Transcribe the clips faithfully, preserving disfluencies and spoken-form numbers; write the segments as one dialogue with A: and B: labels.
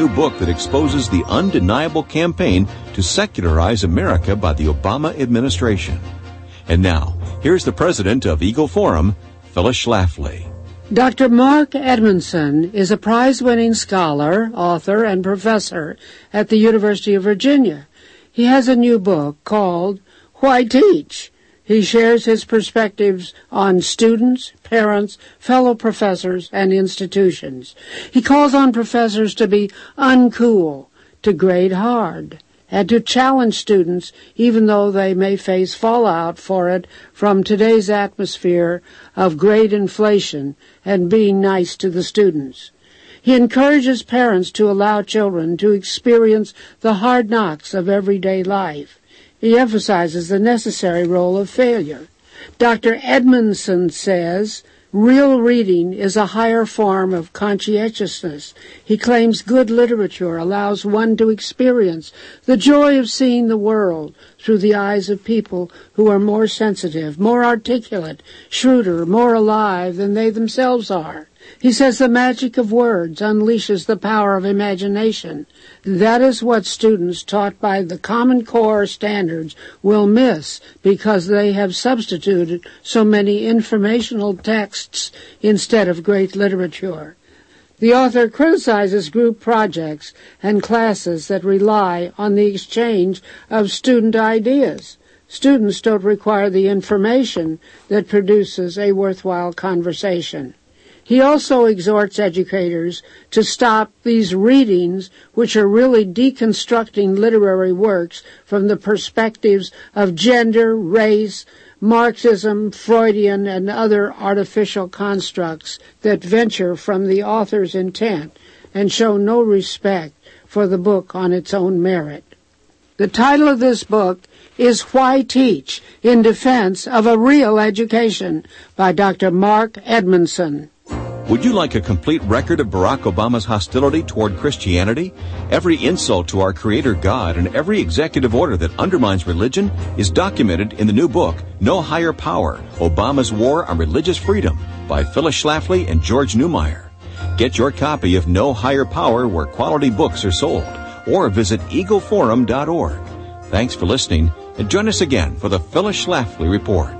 A: new book that exposes the undeniable campaign to secularize America by the Obama administration. And now, here's the president of Eagle Forum, Phyllis Schlafly.
B: Doctor Mark Edmondson is a prize-winning scholar, author, and professor at the University of Virginia. He has a new book called Why Teach? He shares his perspectives on students, parents, fellow professors, and institutions. He calls on professors to be uncool, to grade hard, and to challenge students even though they may face fallout for it from today's atmosphere of grade inflation and being nice to the students. He encourages parents to allow children to experience the hard knocks of everyday life. He emphasizes the necessary role of failure. Doctor Edmondson says, real reading is a higher form of conscientiousness. He claims good literature allows one to experience the joy of seeing the world through the eyes of people who are more sensitive, more articulate, shrewder, more alive than they themselves are. He says the magic of words unleashes the power of imagination. That is what students taught by the Common Core standards will miss because they have substituted so many informational texts instead of great literature. The author criticizes group projects and classes that rely on the exchange of student ideas. Students don't require the information that produces a worthwhile conversation. He also exhorts educators to stop these readings, which are really deconstructing literary works from the perspectives of gender, race, Marxism, Freudian, and other artificial constructs that venture from the author's intent and show no respect for the book on its own merit. The title of this book is Why Teach? In Defense of a Real Education by Doctor Mark Edmondson.
A: Would you like a complete record of Barack Obama's hostility toward Christianity? Every insult to our Creator God and every executive order that undermines religion is documented in the new book, No Higher Power, Obama's War on Religious Freedom by Phyllis Schlafly and George Newmeyer. Get your copy of No Higher Power where quality books are sold, or visit eagle forum dot org. Thanks for listening, and join us again for the Phyllis Schlafly Report.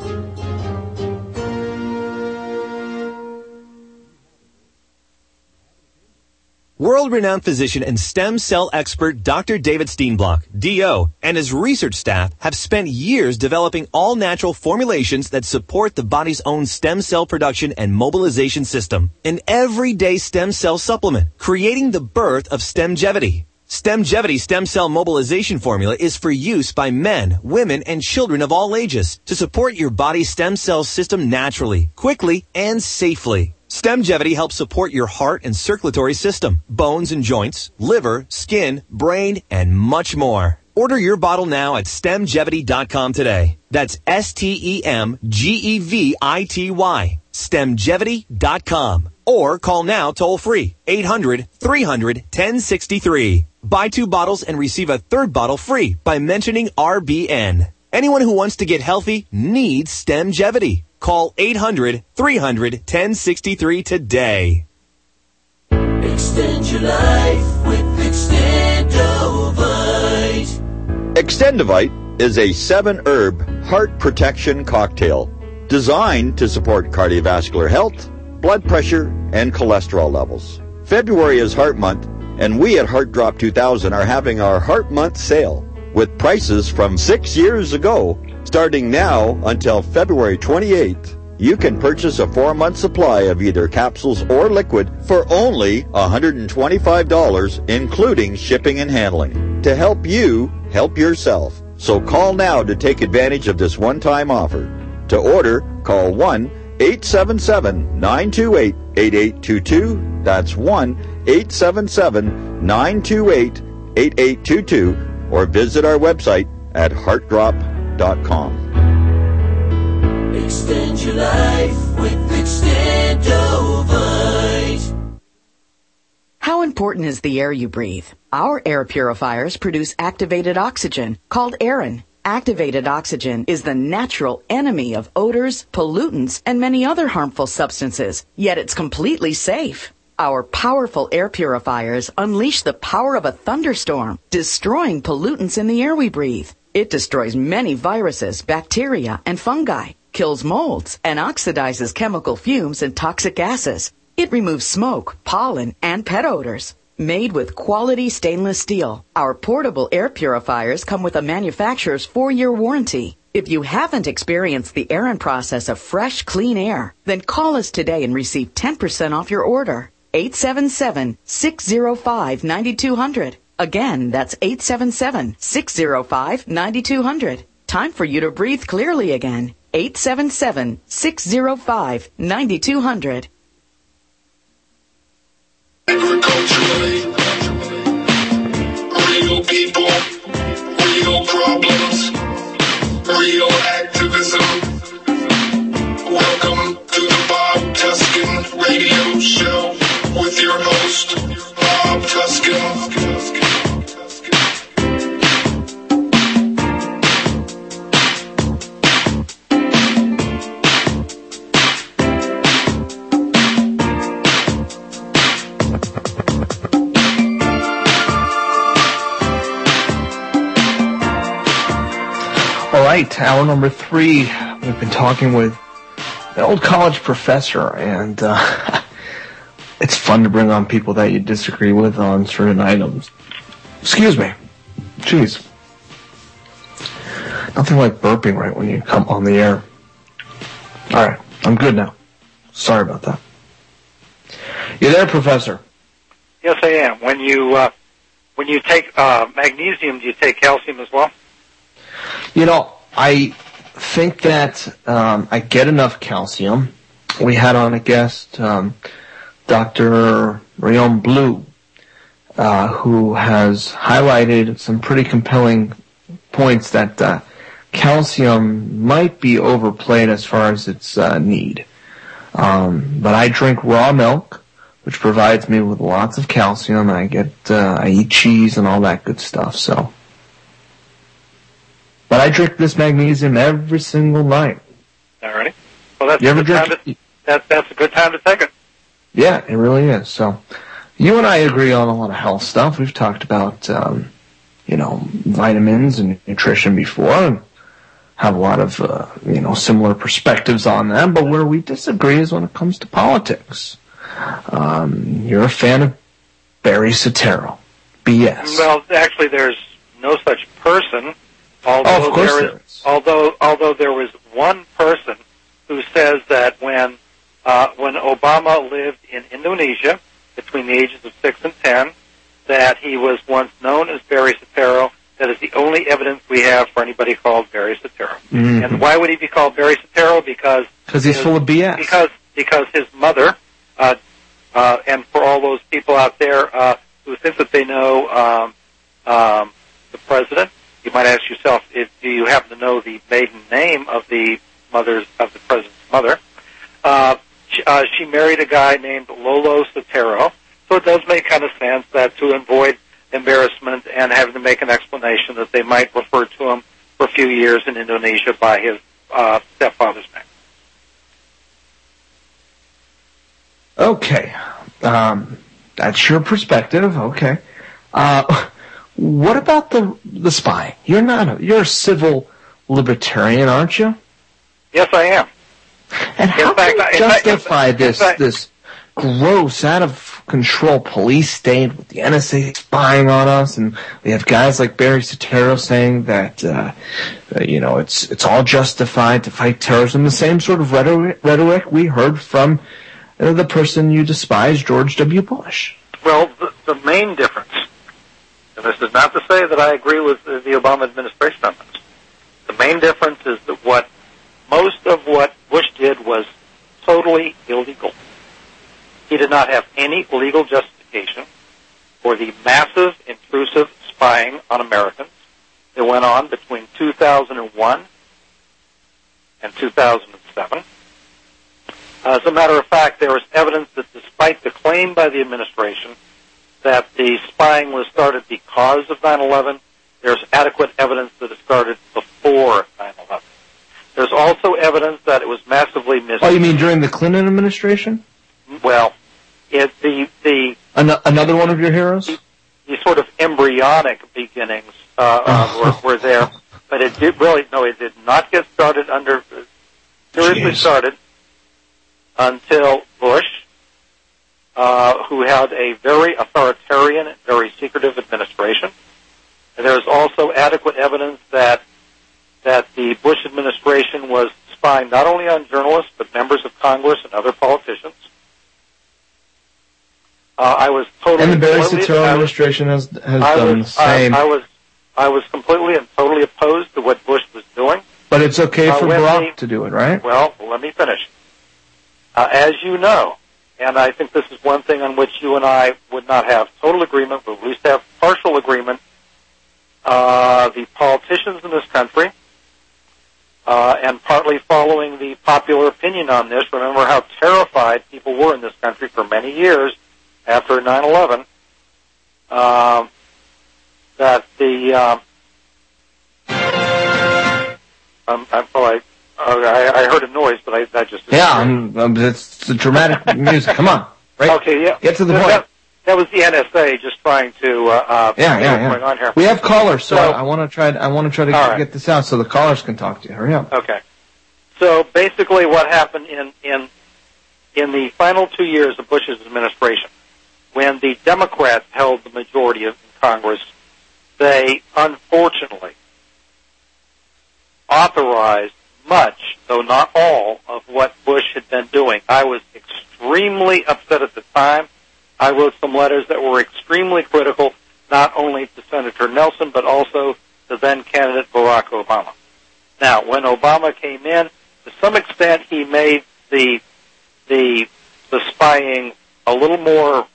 C: World-renowned physician and stem cell expert Doctor David Steenblock, D O, and his research staff have spent years developing all-natural formulations that support the body's own stem cell production and mobilization system. An everyday stem cell supplement, creating the birth of Stemgevity. Stemgevity stem cell mobilization formula is for use by men, women, and children of all ages to support your body's stem cell system naturally, quickly, and safely. Stemgevity helps support your heart and circulatory system, bones and joints, liver, skin, brain, and much more. Order your bottle now at stemgevity dot com today. That's S T E M G E V I T Y, stemgevity dot com. Or call now toll-free, eight hundred, three hundred, ten sixty-three. Buy two bottles and receive a third bottle free by mentioning R B N. Anyone who wants to get healthy needs Stemgevity. Call eight hundred, three hundred, ten sixty-three today.
D: Extend your life with Extendovite.
E: Extendovite is a seven-herb heart protection cocktail designed to support cardiovascular health, blood pressure, and cholesterol levels. February is Heart Month, and we at Heart Drop two thousand are having our Heart Month sale with prices from six years ago. Starting now until February twenty-eighth, you can purchase a four-month supply of either capsules or liquid for only one hundred twenty-five dollars, including shipping and handling, to help you help yourself. So call now to take advantage of this one-time offer. To order, call one eight seven seven, nine two eight, eight eight two two. That's one eight seven seven, nine two eight, eight eight two two, or visit our website at heart drop dot com.
D: Extend your life with Extendovite.
F: How important is the air you breathe? Our air purifiers produce activated oxygen, called Aerin. Activated oxygen is the natural enemy of odors, pollutants, and many other harmful substances, yet it's completely safe. Our powerful air purifiers unleash the power of a thunderstorm, destroying pollutants in the air we breathe. It destroys many viruses, bacteria, and fungi, kills molds, and oxidizes chemical fumes and toxic gases. It removes smoke, pollen, and pet odors. Made with quality stainless steel, our portable air purifiers come with a manufacturer's four-year warranty. If you haven't experienced the Aran process of fresh, clean air, then call us today and receive ten percent off your order. eight seven seven, six zero five, nine two zero zero. Again, that's eight seven seven, six zero five, nine two zero zero. Time for you to breathe clearly again. eight seven seven, six zero five, nine two zero zero.
G: Agriculturally, real people, real problems, real activism. Welcome to the Bob Tuskin Radio Show with your host, Bob Tuskin.
H: All right, hour number three. We've been talking with an old college professor, and uh, it's fun to bring on people that you disagree with on certain items. Excuse me. Jeez. Nothing like burping right when you come on the air. All right, I'm good now. Sorry about that. You there, Professor?
I: Yes, I am. When you uh, when you take uh, magnesium, do you take calcium as well?
H: You know, I think that um, I get enough calcium. We had on a guest, um, Doctor Rion Blue, uh, who has highlighted some pretty compelling points that uh, calcium might be overplayed as far as its uh, need. Um, but I drink raw milk, which provides me with lots of calcium, and I get uh, I eat cheese and all that good stuff. So. But I drink this magnesium every single night.
I: All right. Well, that's
H: you
I: a
H: ever
I: good time
H: drink?
I: to, that, that's a good time to take it.
H: Yeah, it really is. So, you and I agree on a lot of health stuff. We've talked about, um, you know, vitamins and nutrition before, and have a lot of, uh, you know, similar perspectives on that. But where we disagree is when it comes to politics. Um, you're a fan of Barry Soetoro. B S.
I: Well, actually, there's no such person. Although
H: oh, of course
I: there
H: there
I: is,
H: is.
I: Although, although there was one person who says that when uh, when Obama lived in Indonesia between the ages of six and ten, that he was once known as Barry Soetoro. That is the only evidence we have for anybody called Barry Soetoro.
H: Mm-hmm.
I: And why would he be called Barry Soetoro? Because
H: because he's
I: his,
H: full of B S.
I: Because because his mother, uh, uh, and for all those people out there uh, who think that they know um, um, the president. You might ask yourself, if, do you happen to know the maiden name of the mother's of the president's mother? Uh, she, uh, she married a guy named Lolo Soetoro, so it does make kind of sense that to avoid embarrassment and having to make an explanation that they might refer to him for a few years in Indonesia by his uh, stepfather's name.
H: Okay, um, that's your perspective. Okay. Uh, What about the the spy? You're not a, you're a civil libertarian, aren't you?
I: Yes, I am.
H: And how
I: in fact,
H: can you
I: I,
H: justify
I: in fact,
H: this
I: in fact,
H: this gross, out of control police state with the N S A spying on us, and we have guys like Barry Soetoro saying that uh, uh, you know it's it's all justified to fight terrorism. The same sort of rhetoric, rhetoric we heard from uh, the person you despise, George W. Bush.
I: Well, the, the main difference. And this is not to say that I agree with the Obama administration on this. The main difference is that what most of what Bush did was totally illegal. He did not have any legal justification for the massive, intrusive spying on Americans that went on between two thousand one and two thousand seven. As a matter of fact, there is evidence that despite the claim by the administration that the spying was started because of nine eleven, there's adequate evidence that it started before nine eleven. There's also evidence that it was massively mis-
H: Oh, you mean during the Clinton administration?
I: Well, it, the the
H: An- another one of your heroes.
I: The, the sort of embryonic beginnings uh, uh, were, were there, but it did really no, it did not get started under seriously
H: Jeez.
I: started until Bush, uh, who had a very authoritarian, very secretive administration. And there's also adequate evidence that that the Bush administration was spying not only on journalists but members of Congress and other politicians. Uh, I was totally
H: and the Barry
I: totally,
H: Soetoro
I: I
H: administration has has
I: I
H: done
I: was,
H: the same.
I: I, I was I was completely and totally opposed to what Bush was doing.
H: But it's okay
I: uh,
H: for
I: when
H: Barack
I: the,
H: to do it, right?
I: Well, let me finish. Uh, as you know, and I think this is one thing on which you and I would not have total agreement, but at least have partial agreement, uh, the politicians in this country, uh, and partly following the popular opinion on this, remember how terrified people were in this country for many years after nine eleven, uh, that the, um, um, I, well, I, I, I heard a noise, but I, I just...
H: Yeah, I'm, I'm, it's the dramatic music. Come on. Right?
I: Okay, yeah.
H: Get to the
I: that,
H: point.
I: That, that was the N S A just trying to, uh, uh
H: Yeah,
I: see
H: yeah,
I: what's
H: yeah.
I: going on here.
H: We have callers, so,
I: So-
H: I want to try. I want to try to
I: All
H: get,
I: right.
H: get this out so the callers can talk to you. Hurry up.
I: Okay. So basically what happened in, in, in the final two years of Bush's administration, when the Democrats held the majority of Congress, they unfortunately authorized much, though not all, of what Bush had been doing. I was extremely upset at the time. I wrote some letters that were extremely critical, not only to Senator Nelson, but also to then candidate Barack Obama. Now, when Obama came in, to some extent he made the the the spying a little more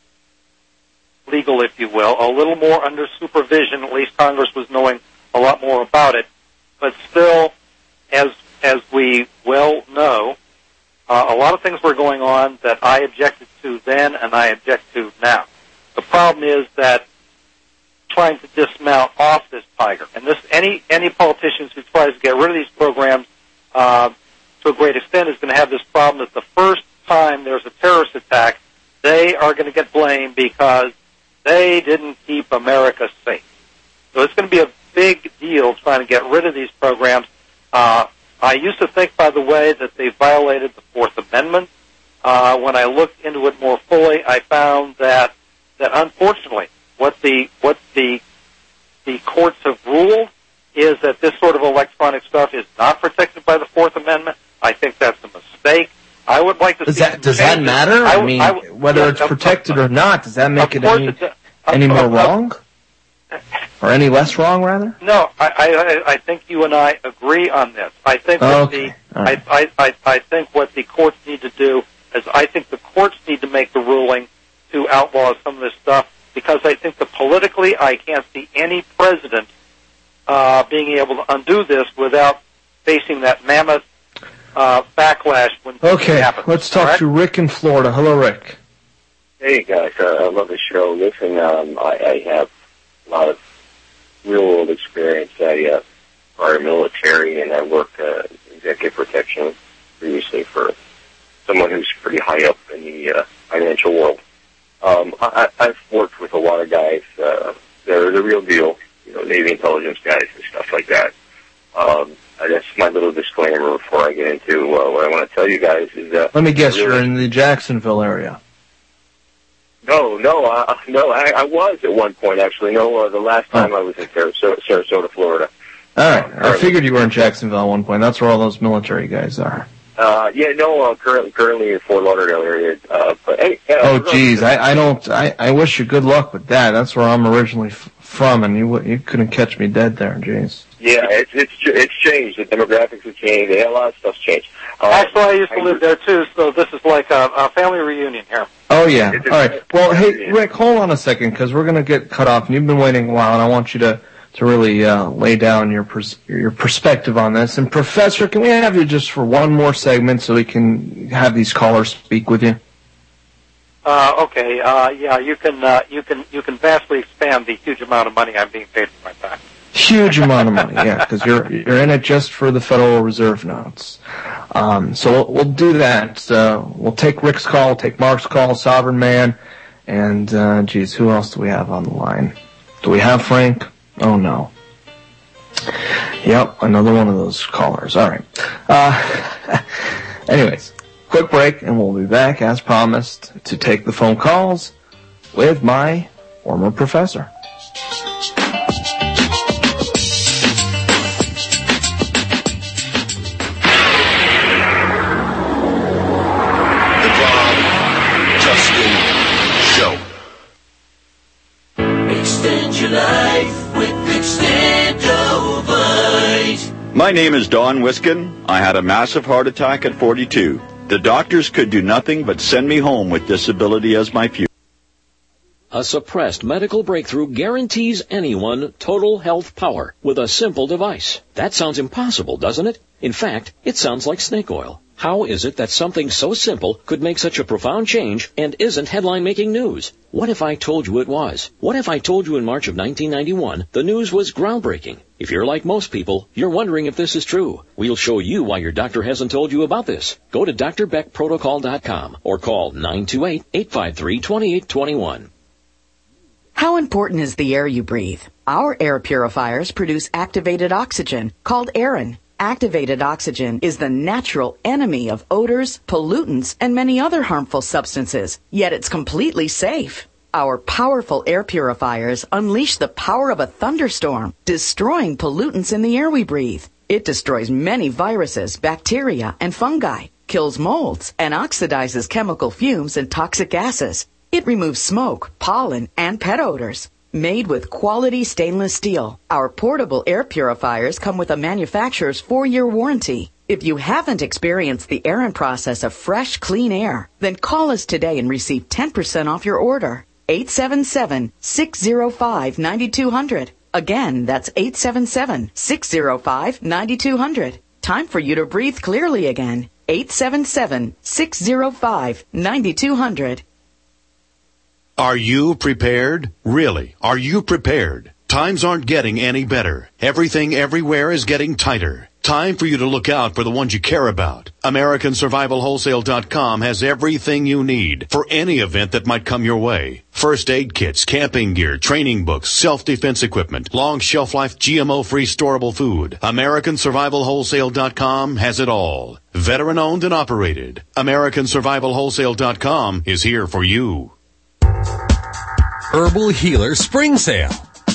I: legal, if you will, a little more under supervision. At least Congress was knowing a lot more about it. But still, as as we well know, uh, a lot of things were going on that I objected to then and I object to now. The problem is that trying to dismount off this tiger, and this any any politicians who tries to get rid of these programs uh, to a great extent is going to have this problem that the first time there's a terrorist attack, they are going to get blamed because they didn't keep America safe. So it's going to be a big deal trying to get rid of these programs. Uh, I used to think, by the way, that they violated the Fourth Amendment. Uh, when I looked into it more fully, I found that that unfortunately, what the what the the courts have ruled is that this sort of electronic stuff is not protected by the Fourth Amendment. I think that's a mistake. I would like to
H: Does
I: see
H: that
I: some
H: does that
I: changes.
H: matter?
I: I,
H: I mean,
I: I,
H: whether
I: yeah,
H: it's
I: of-
H: protected or not, does that make
I: of
H: it
I: course
H: any
I: it does.
H: any
I: Of-
H: more
I: of-
H: wrong, or any less wrong, rather?
I: No, I, I, I think you and I agree on this. I think
H: Oh,
I: what
H: okay.
I: the
H: All right.
I: I, I, I, I think what the courts need to do is I think the courts need to make the ruling to outlaw some of this stuff because I think that politically I can't see any president uh, being able to undo this without facing that mammoth uh, backlash when
H: Okay,
I: it happens.
H: let's talk
I: All right?
H: to Rick in Florida. Hello, Rick.
J: Hey guys, uh, I love the show. Listen, um, I, I have a lot of real world experience. I uh, are military and I work uh, executive protection previously for someone who's pretty high up in the uh, financial world. Um, I, I've worked with a lot of guys. Uh, they're the real deal, you know, Navy intelligence guys and stuff like that. Um, uh, that's my little disclaimer before I get into uh, what I want to tell you guys. Is that
H: Let me guess,
J: really,
H: you're in the Jacksonville area.
J: No, no, uh, no. I, I was at one point actually. No, uh, the last time
H: Oh.
J: I was in Sarasota, Sarasota, Florida.
H: All right, I figured you were in Jacksonville at one point. That's where all those military guys are.
J: Uh, yeah, no, uh, currently, currently in Fort Lauderdale area. Uh, but hey, uh,
H: Oh, geez, I, I don't. I, I wish you good luck with that. That's where I'm originally f- from, and you you couldn't catch me dead there, jeez.
J: Yeah, it's it's ch- it's changed. The demographics have changed. Yeah, a lot of stuff's changed. Uh,
I: Actually, I used to live there too, so this is like a, a family reunion here.
H: Oh yeah. All right. Well, hey, Rick, hold on a second, because we're gonna get cut off, and you've been waiting a while, and I want you to to really uh, lay down your pers- your perspective on this. And Professor, can we have you just for one more segment so we can have these callers speak with you?
I: Uh, okay, uh, yeah, you can, uh, you can, you can vastly expand the huge amount of money I'm being paid for my time.
H: Huge amount of money, yeah, because you're you're in it just for the Federal Reserve notes. Um, so we'll, we'll do that. Uh, we'll take Rick's call, take Mark's call, Sovereign Man, and uh, geez, who else do we have on the line? Do we have Frank? Oh no. Yep, another one of those callers. All right. Uh, anyways, quick break, and we'll be back as promised to take the phone calls with my former professor.
D: Extend your life with Extendovite.
E: My name is Don Wiskin. I had a massive heart attack at forty-two. The doctors could do nothing but send me home with disability as my future.
K: A suppressed medical breakthrough guarantees anyone total health power with a simple device. That sounds impossible, doesn't it? In fact, it sounds like snake oil. How is it that something so simple could make such a profound change and isn't headline-making news? What if I told you it was? What if I told you in March of nineteen ninety-one the news was groundbreaking? If you're like most people, you're wondering if this is true. We'll show you why your doctor hasn't told you about this. Go to D R Beck Protocol dot com or call nine two eight, eight five three, two eight two one.
F: How important is the air you breathe? Our air purifiers produce activated oxygen, called Aerin. Activated oxygen is the natural enemy of odors, pollutants, and many other harmful substances, yet it's completely safe. Our powerful air purifiers unleash the power of a thunderstorm, destroying pollutants in the air we breathe. It destroys many viruses, bacteria, and fungi, kills molds, and oxidizes chemical fumes and toxic gases. It removes smoke, pollen, and pet odors. Made with quality stainless steel, our portable air purifiers come with a manufacturer's four-year warranty. If you haven't experienced the Aerin process of fresh, clean air, then call us today and receive ten percent off your order. eight seven seven, six zero five, nine two zero zero. Again, that's eight seven seven, six zero five, nine two zero zero. Time for you to breathe clearly again. eight seven seven, six zero five, nine two zero zero.
L: Are you prepared? Really, are you prepared? Times aren't getting any better. Everything everywhere is getting tighter. Time for you to look out for the ones you care about. American Survival Wholesale dot com has everything you need for any event that might come your way. First aid kits, camping gear, training books, self-defense equipment, long shelf life G M O-free storable food. American Survival Wholesale dot com has it all. Veteran owned and operated. American Survival Wholesale dot com is here for you.
M: Herbal Healer Spring Sale.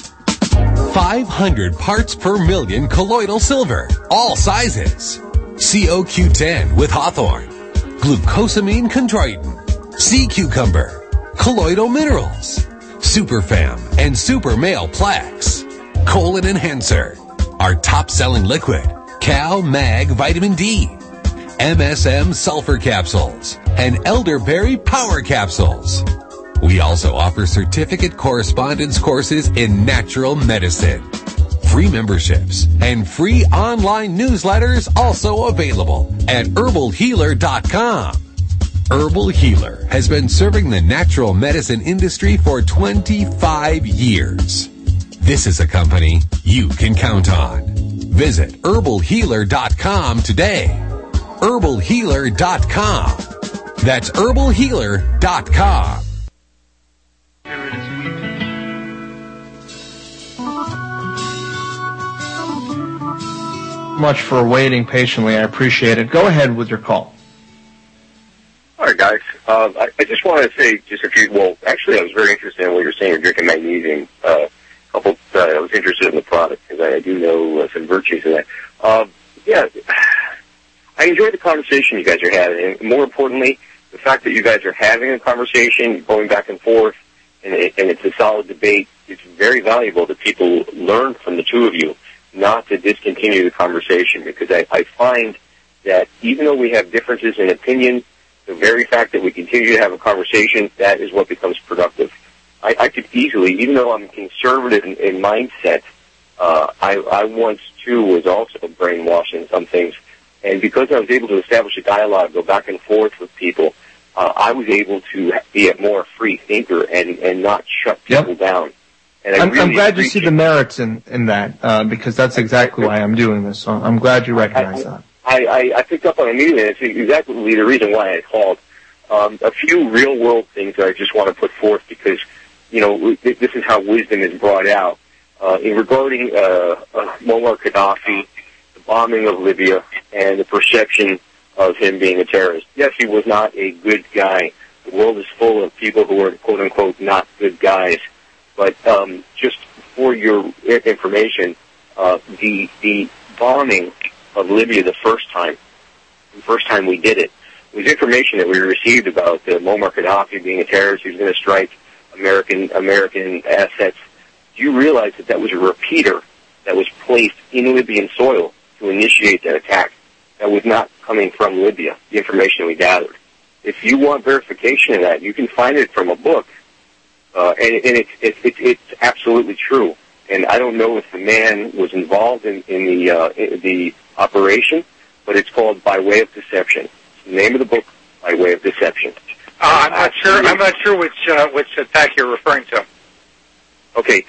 M: five hundred parts per million colloidal silver, all sizes. C O Q ten with hawthorn, glucosamine chondroitin, sea cucumber, colloidal minerals, Superfam and Super Male Plaques, colon enhancer, our top-selling liquid, Cal Mag Vitamin D, M S M sulfur capsules, and elderberry power capsules. We also offer certificate correspondence courses in natural medicine. Free memberships and free online newsletters also available at herbal healer dot com. Herbal Healer has been serving the natural medicine industry for twenty-five years. This is a company you can count on. Visit herbal healer dot com today. herbal healer dot com. That's herbal healer dot com.
H: Much for waiting patiently. I appreciate it. Go ahead with your call.
J: All right, guys. Uh, I, I just wanted to say just a few. Well, actually, I was very interested in what you're saying. You're drinking magnesium. Uh, couple. Uh, I was interested in the product because I, I do know uh, some virtues in that. Uh, yeah, I enjoyed the conversation you guys are having, and more importantly, the fact that you guys are having a conversation, going back and forth, and, it, and it's a solid debate. It's very valuable that people learn from the two of you, not to discontinue the conversation, because I, I find that even though we have differences in opinion, the very fact that we continue to have a conversation, that is what becomes productive. I, I could easily, even though I'm conservative in, in mindset, uh, I, I once too was also brainwashed in some things, and because I was able to establish a dialogue, go back and forth with people, uh, I was able to be a more free thinker and, and not shut people yep. down. And I
H: I'm,
J: really
H: I'm glad you see
J: appreciate-
H: the merits in, in that, uh, because that's exactly why I'm doing this. So I'm glad you recognize that.
J: I, I, I picked up on immediately, and it's exactly the reason why I called. Um, a few real-world things that I just want to put forth because, you know, this is how wisdom is brought out. Uh, in regarding uh, uh, Muammar Gaddafi, the bombing of Libya, and the perception of him being a terrorist. Yes, he was not a good guy. The world is full of people who are, quote-unquote, not good guys. But um, just for your information, uh, the the bombing of Libya the first time, the first time we did it, was information that we received about uh, Muammar Gaddafi being a terrorist who's going to strike American American assets. Do you realize that that was a repeater that was placed in Libyan soil to initiate that attack? That was not coming from Libya, the information we gathered. If you want verification of that, you can find it from a book. Uh, and and it's, it's, it's, it's absolutely true. And I don't know if the man was involved in, in, the, uh, in the operation, but it's called By Way of Deception. It's the name of the book, By Way of Deception.
I: Uh, I'm not sure. I'm not sure which uh, which attack you're referring to.
J: Okay.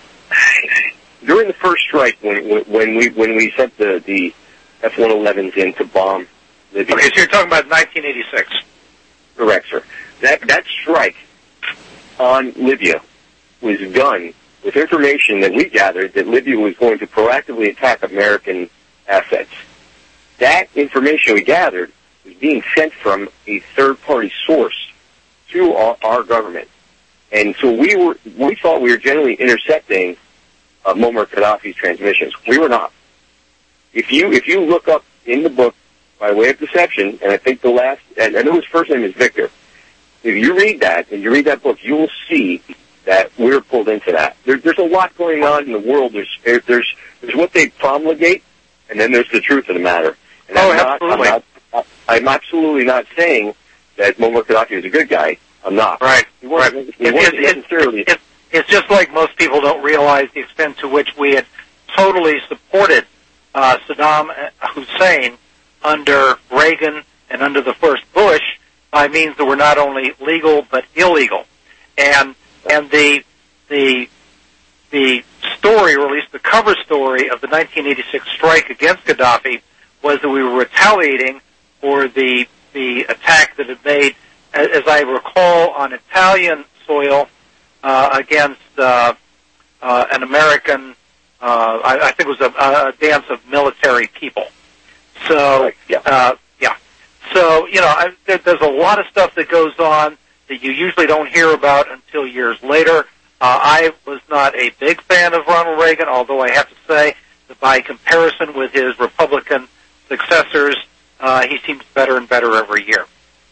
J: During the first strike, when when we when we sent the the F one elevens in to bomb Libya.
I: Okay, so you're talking about nineteen eighty-six.
J: Correct, sir. That that strike on Libya was done with information that we gathered that Libya was going to proactively attack American assets. That information we gathered was being sent from a third-party source to our, our government. And so we were, we thought we were generally intercepting uh, Muammar Gaddafi's transmissions. We were not. If you, if you look up in the book By Way of Deception, and I think the last, and I know his first name is Victor, if you read that, and you read that book, you will see that we're pulled into that. There, there's a lot going on in the world. There's, there's, there's what they promulgate, and then there's the truth of the matter. And
I: oh,
J: I'm not,
I: absolutely.
J: I'm, not, I'm absolutely not saying that Muammar Gaddafi is a good guy. I'm not.
I: Right.
J: He wasn't,
I: right.
J: he
I: It,
J: wasn't
I: it,
J: necessarily.
I: It, it, it's just like most people don't realize the extent to which we had totally supported uh, Saddam Hussein under Reagan and under the first Bush by means that were not only legal but illegal. And and the the the story, or at least the cover story of the nineteen eighty-six strike against Gaddafi was that we were retaliating for the the attack that had made, as I recall, on Italian soil uh, against uh, uh, an American, uh, I, I think it was a, a dance of military people. So, uh, yeah. So, you know, I, there, there's a lot of stuff that goes on that you usually don't hear about until years later. Uh, I was not a big fan of Ronald Reagan, although I have to say that by comparison with his Republican successors, uh, he seems better and better every year.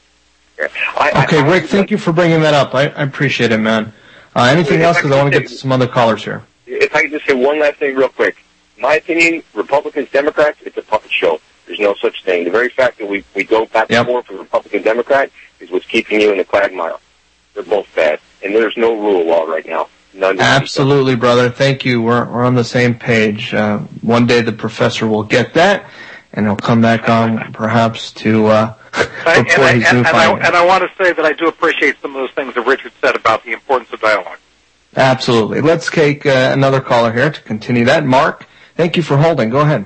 J: I,
H: Okay,
J: I,
H: Rick, thank you for bringing that up. I, I appreciate it, man. Uh, anything else? Because I want to get to some other callers here.
J: If I could just say one last thing real quick. In my opinion, Republicans, Democrats, it's a puppet show. There's no such thing. The very fact that we, we go back and
H: Yep.
J: forth with Republican, Democrat is what's keeping you in the quagmire. They're both bad. And there's no rule of law right now. None.
H: Absolutely, brother. Thank you. We're, we're on the same page. Uh, one day the professor will get that, and he'll come back on perhaps to uh,
I: And,
H: report
I: and,
H: his
I: and,
H: new
I: and, I,
H: findings.
I: and I want to say that I do appreciate some of those things that Richard said about the importance of dialogue.
H: Absolutely. Let's take uh, another caller here to continue that. Mark, thank you for holding. Go ahead.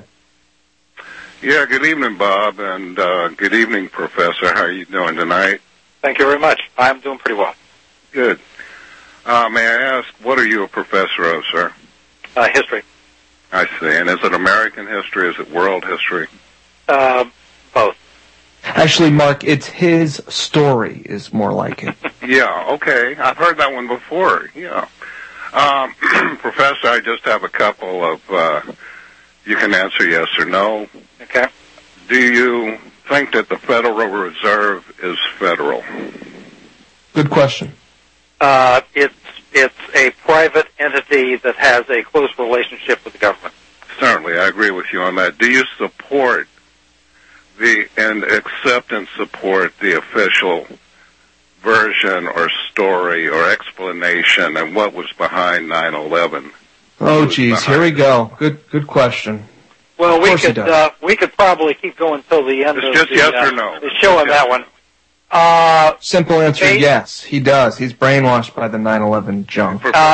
N: Yeah, good evening, Bob, and uh, good evening, Professor. How are you doing tonight?
I: Thank you very much. I'm doing pretty well.
N: Good. Uh, may I ask, what are you a professor of, sir?
I: Uh, history.
N: I see. And is it American history? Is it world history?
I: Uh, both.
H: Actually, Mark, it's his story is more like it.
N: Yeah, okay. I've heard that one before. Yeah. Um, Professor, I just have a couple of, uh, you can answer yes or no.
I: Okay.
N: Do you think that the Federal Reserve is federal?
H: Good question.
I: Uh, it's it's a private entity that has a close relationship with the government.
N: Certainly, I agree with you on that. Do you support the and accept and support the official version or story or explanation and what was behind nine eleven?
H: Oh, geez, here we go. Good, good question.
I: Well,
H: Of
I: we
H: course he
I: could
H: does.
I: uh, we could probably keep going till the end
N: It's
I: of
N: just
I: the,
N: yes
I: uh,
N: or no.
I: the show on that one. Uh,
H: Simple answer,
I: Eight.
H: yes, he does. He's brainwashed by the nine eleven junk.
I: uh, it's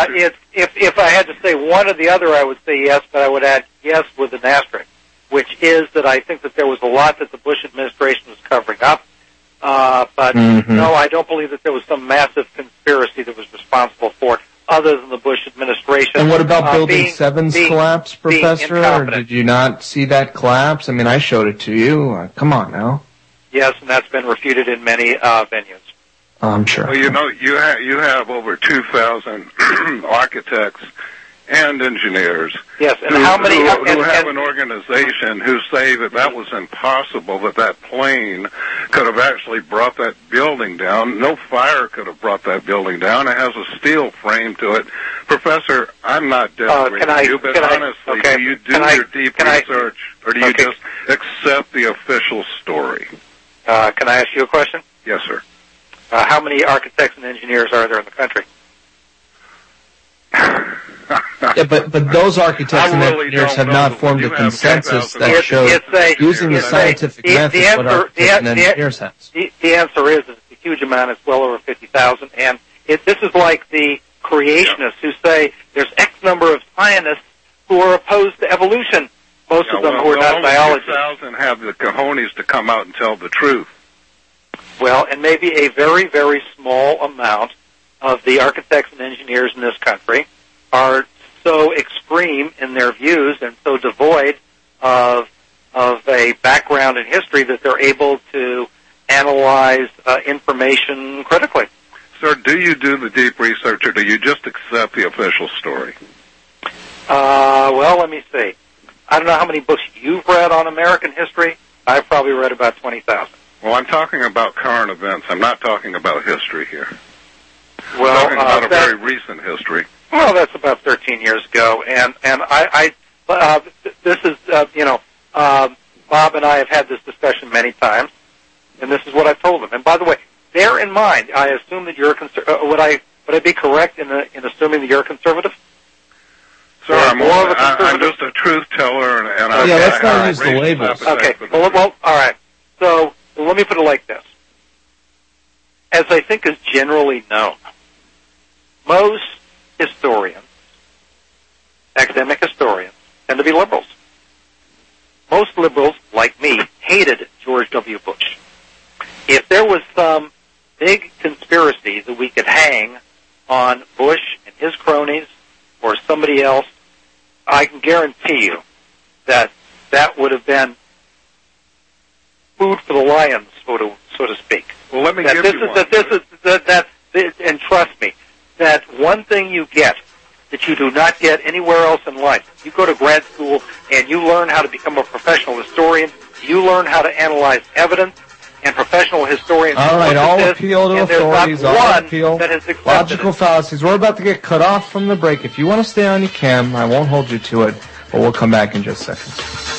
I: if if I had to say one or the other, I would say yes, but I would add yes with an asterisk, which is that I think that there was a lot that the Bush administration was covering up. Uh, but
H: Mm-hmm.
I: no, I don't believe that there was some massive conspiracy that was responsible for it, other than the Bush administration.
H: And what about
I: uh,
H: Building
I: being,
H: seven's
I: being,
H: collapse,
I: being
H: Professor? Or
I: incompetent.
H: did you not see that collapse? I mean, I showed it to you. Uh, come on now.
I: Yes, and that's been refuted in many uh, venues.
H: I'm sure.
N: Well, you know, you have you have over two thousand architects and engineers.
I: Yes, and
N: who,
I: how many
N: who,
I: and,
N: who have
I: and,
N: an organization who say that that was impossible, that that plane could have actually brought that building down. No fire could have brought that building down. It has a steel frame to it. Professor, I'm not denigrating
I: uh,
N: you, but
I: can I,
N: honestly,
I: okay,
N: do you do
I: can
N: your
I: I,
N: deep
I: can
N: research,
I: I,
N: or do you
I: okay.
N: just accept the official story?
I: Uh, can I ask you a question?
N: Yes, sir.
I: Uh, how many architects and engineers are there in the country?
H: Yeah, but but those architects and
N: really
H: engineers have
N: know,
H: not formed a consensus that
I: It's-
H: shows
I: it's a-
H: using the
I: it's a-
H: scientific
I: the-
H: method
I: the
H: what
I: answer-
H: architects and
I: the-
H: engineers have.
I: The, the answer is it's a huge amount. It's well over fifty thousand. And it, this is like the creationists who say there's X number of scientists who are opposed to evolution. Most
N: Yeah,
I: of them
N: well,
I: who are
N: well,
I: not
N: only
I: biologists.
N: two thousand have the cojones to come out and tell the truth.
I: Well, and maybe a very, very small amount of the architects and engineers in this country are so extreme in their views and so devoid of of a background in history that they're able to analyze uh, information critically.
N: Sir, do you do the deep research, or do you just accept the official story?
I: Uh, well, let me see. I don't know how many books you've read on American history. I've probably read about twenty thousand.
N: Well, I'm talking about current events. I'm not talking about history here.
I: Well,
N: I'm talking about
I: uh,
N: a
I: that-
N: very recent history.
I: Well, that's about thirteen years ago, and and I, I uh, th- this is uh, you know, uh, Bob and I have had this discussion many times, and this is what I've told them. And by the way, bear in mind, I assume that you're a conser- uh, would I would I be correct in the, in assuming that you're a conservative?
N: Sir,
I: Or
N: I'm,
I: more of a
N: I, I'm
I: conservative?
N: just a truth teller, and, and I,
H: Yeah, let's
N: I,
H: not
N: I
H: use the
N: raise
H: labels.
N: appetite
I: Okay.
N: for the
I: Well,
N: truth.
I: well, all right. So well, let me put it like this: as I think is generally known, most historians, academic historians, tend to be liberals. Most liberals, like me, hated George W. Bush. If there was some big conspiracy that we could hang on Bush and his cronies or somebody else, I can guarantee you that that would have been food for the lions, so to so to speak.
N: Well, let me
I: that
N: give
I: this
N: you
I: is,
N: one.
I: That this is that, that that and trust me, that one thing you get that you do not get anywhere else in life. You go to grad school and you learn how to become a professional historian. You learn how to analyze evidence, and professional historians.
H: All right,
I: look at
H: all
I: this,
H: appeal to
I: and there's not
H: authorities, all
I: one
H: appeal.
I: that has accepted
H: Logical
I: it.
H: fallacies. We're about to get cut off from the break. If you want to stay on, you can. I won't hold you to it, but we'll come back in just seconds.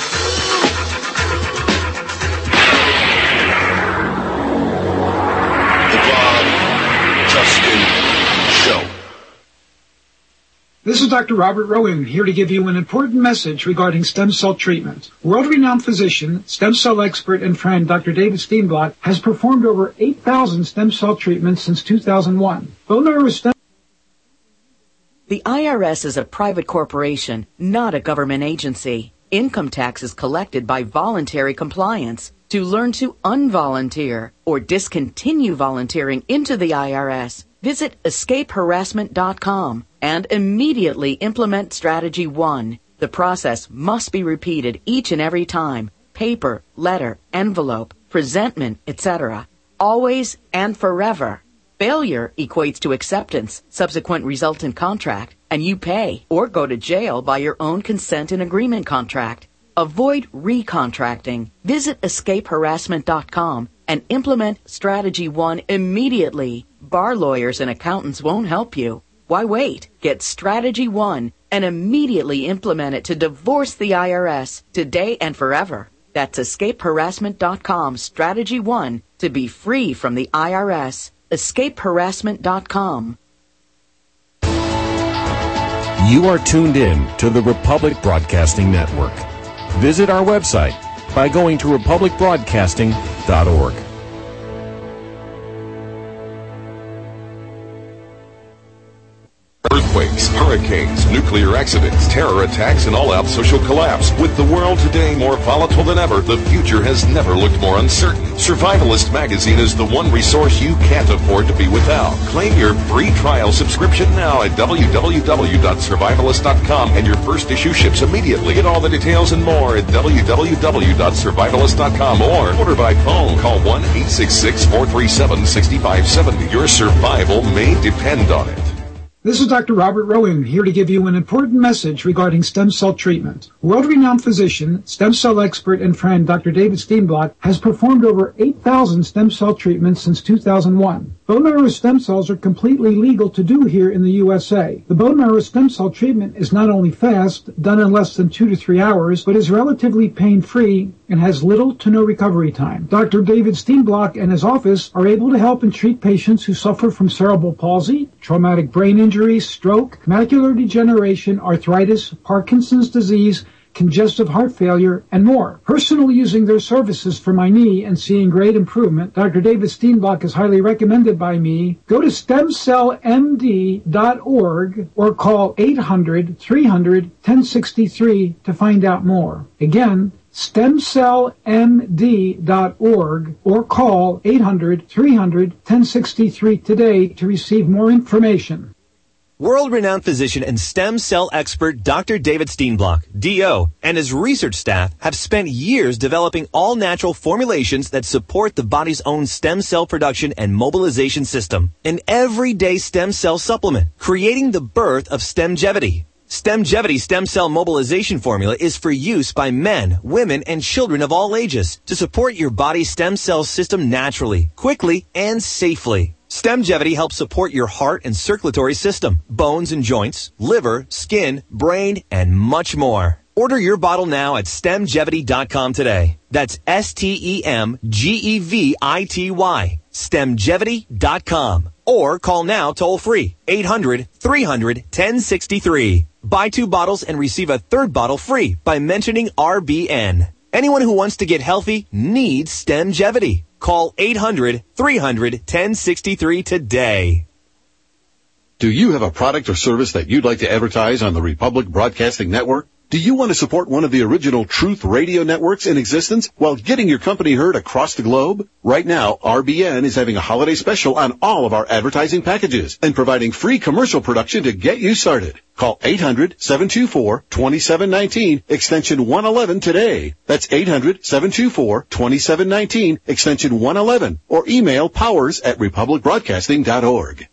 G: The Bob Tuskin Show.
O: This is Doctor Robert Rowan, here to give you an important message regarding stem cell treatment. World-renowned physician, stem cell expert, and friend Doctor David Steenblock has performed over eight thousand stem cell treatments since two thousand one. Bone marrow stem
F: The I R S is a private corporation, not a government agency. Income tax is collected by voluntary compliance. To learn to unvolunteer or discontinue volunteering into the I R S, visit escape harassment dot com and immediately implement Strategy one. The process must be repeated each and every time. Paper, letter, envelope, presentment, et cetera. Always and forever. Failure equates to acceptance, subsequent resultant contract, and you pay or go to jail by your own consent and agreement contract. Avoid recontracting. Visit escape harassment dot com and implement Strategy one immediately. Bar lawyers and accountants won't help you. Why wait? Get Strategy one and immediately implement it to divorce the I R S today and forever. That's escape harassment dot com Strategy one to be free from the I R S. escape harassment dot com.
M: You are tuned in to the Republic Broadcasting Network. Visit our website by going to republic broadcasting dot org.
P: Earthquake, earthquakes, hurricanes, nuclear accidents, terror attacks, and all-out social collapse. With the world today more volatile than ever, the future has never looked more uncertain. Survivalist magazine is the one resource you can't afford to be without. Claim your free trial subscription now at w w w dot survivalist dot com, and your first issue ships immediately. Get all the details and more at w w w dot survivalist dot com or order by phone. Call one eight six six, four three seven, six five seven zero. Your survival may depend on it.
O: This is Doctor Robert Rowan, here to give you an important message regarding stem cell treatment. World-renowned physician, stem cell expert, and friend Doctor David Steenblock has performed over eight thousand stem cell treatments since two thousand one. Bone marrow stem cells are completely legal to do here in the U S A. The bone marrow stem cell treatment is not only fast, done in less than two to three hours, but is relatively pain-free and has little to no recovery time. Doctor David Steenblock and his office are able to help and treat patients who suffer from cerebral palsy, traumatic brain injury, stroke, macular degeneration, arthritis, Parkinson's disease, congestive heart failure, and more. Personally using their services for my knee and seeing great improvement, Doctor David Steenblock is highly recommended by me. Go to stem cell m d dot org or call eight hundred, three hundred, ten sixty-three to find out more. Again, stem cell m d dot org or call eight hundred, three hundred, ten sixty-three today to receive more information.
C: World-renowned physician and stem cell expert Doctor David Steenblock, D O, and his research staff have spent years developing all-natural formulations that support the body's own stem cell production and mobilization system. An everyday stem cell supplement, creating the birth of Stemgevity. Stemgevity stem cell mobilization formula is for use by men, women, and children of all ages to support your body's stem cell system naturally, quickly, and safely. Stemgevity helps support your heart and circulatory system, bones and joints, liver, skin, brain, and much more. Order your bottle now at stemgevity dot com today. That's S T E M G E V I T Y. stemgevity dot com. Or call now toll free, eight hundred, three hundred, ten sixty-three. Buy two bottles and receive a third bottle free by mentioning R B N. Anyone who wants to get healthy needs Stemgevity. Call eight hundred, three hundred, ten sixty-three today.
L: Do you have a product or service that you'd like to advertise on the Republic Broadcasting Network? Do you want to support one of the original Truth Radio networks in existence while getting your company heard across the globe? Right now, R B N is having a holiday special on all of our advertising packages and providing free commercial production to get you started. Call eight hundred, seven two four, two seven one nine, extension one eleven today. That's eight hundred, seven two four, two seven one nine, extension one eleven, or email powers at republic broadcasting dot org.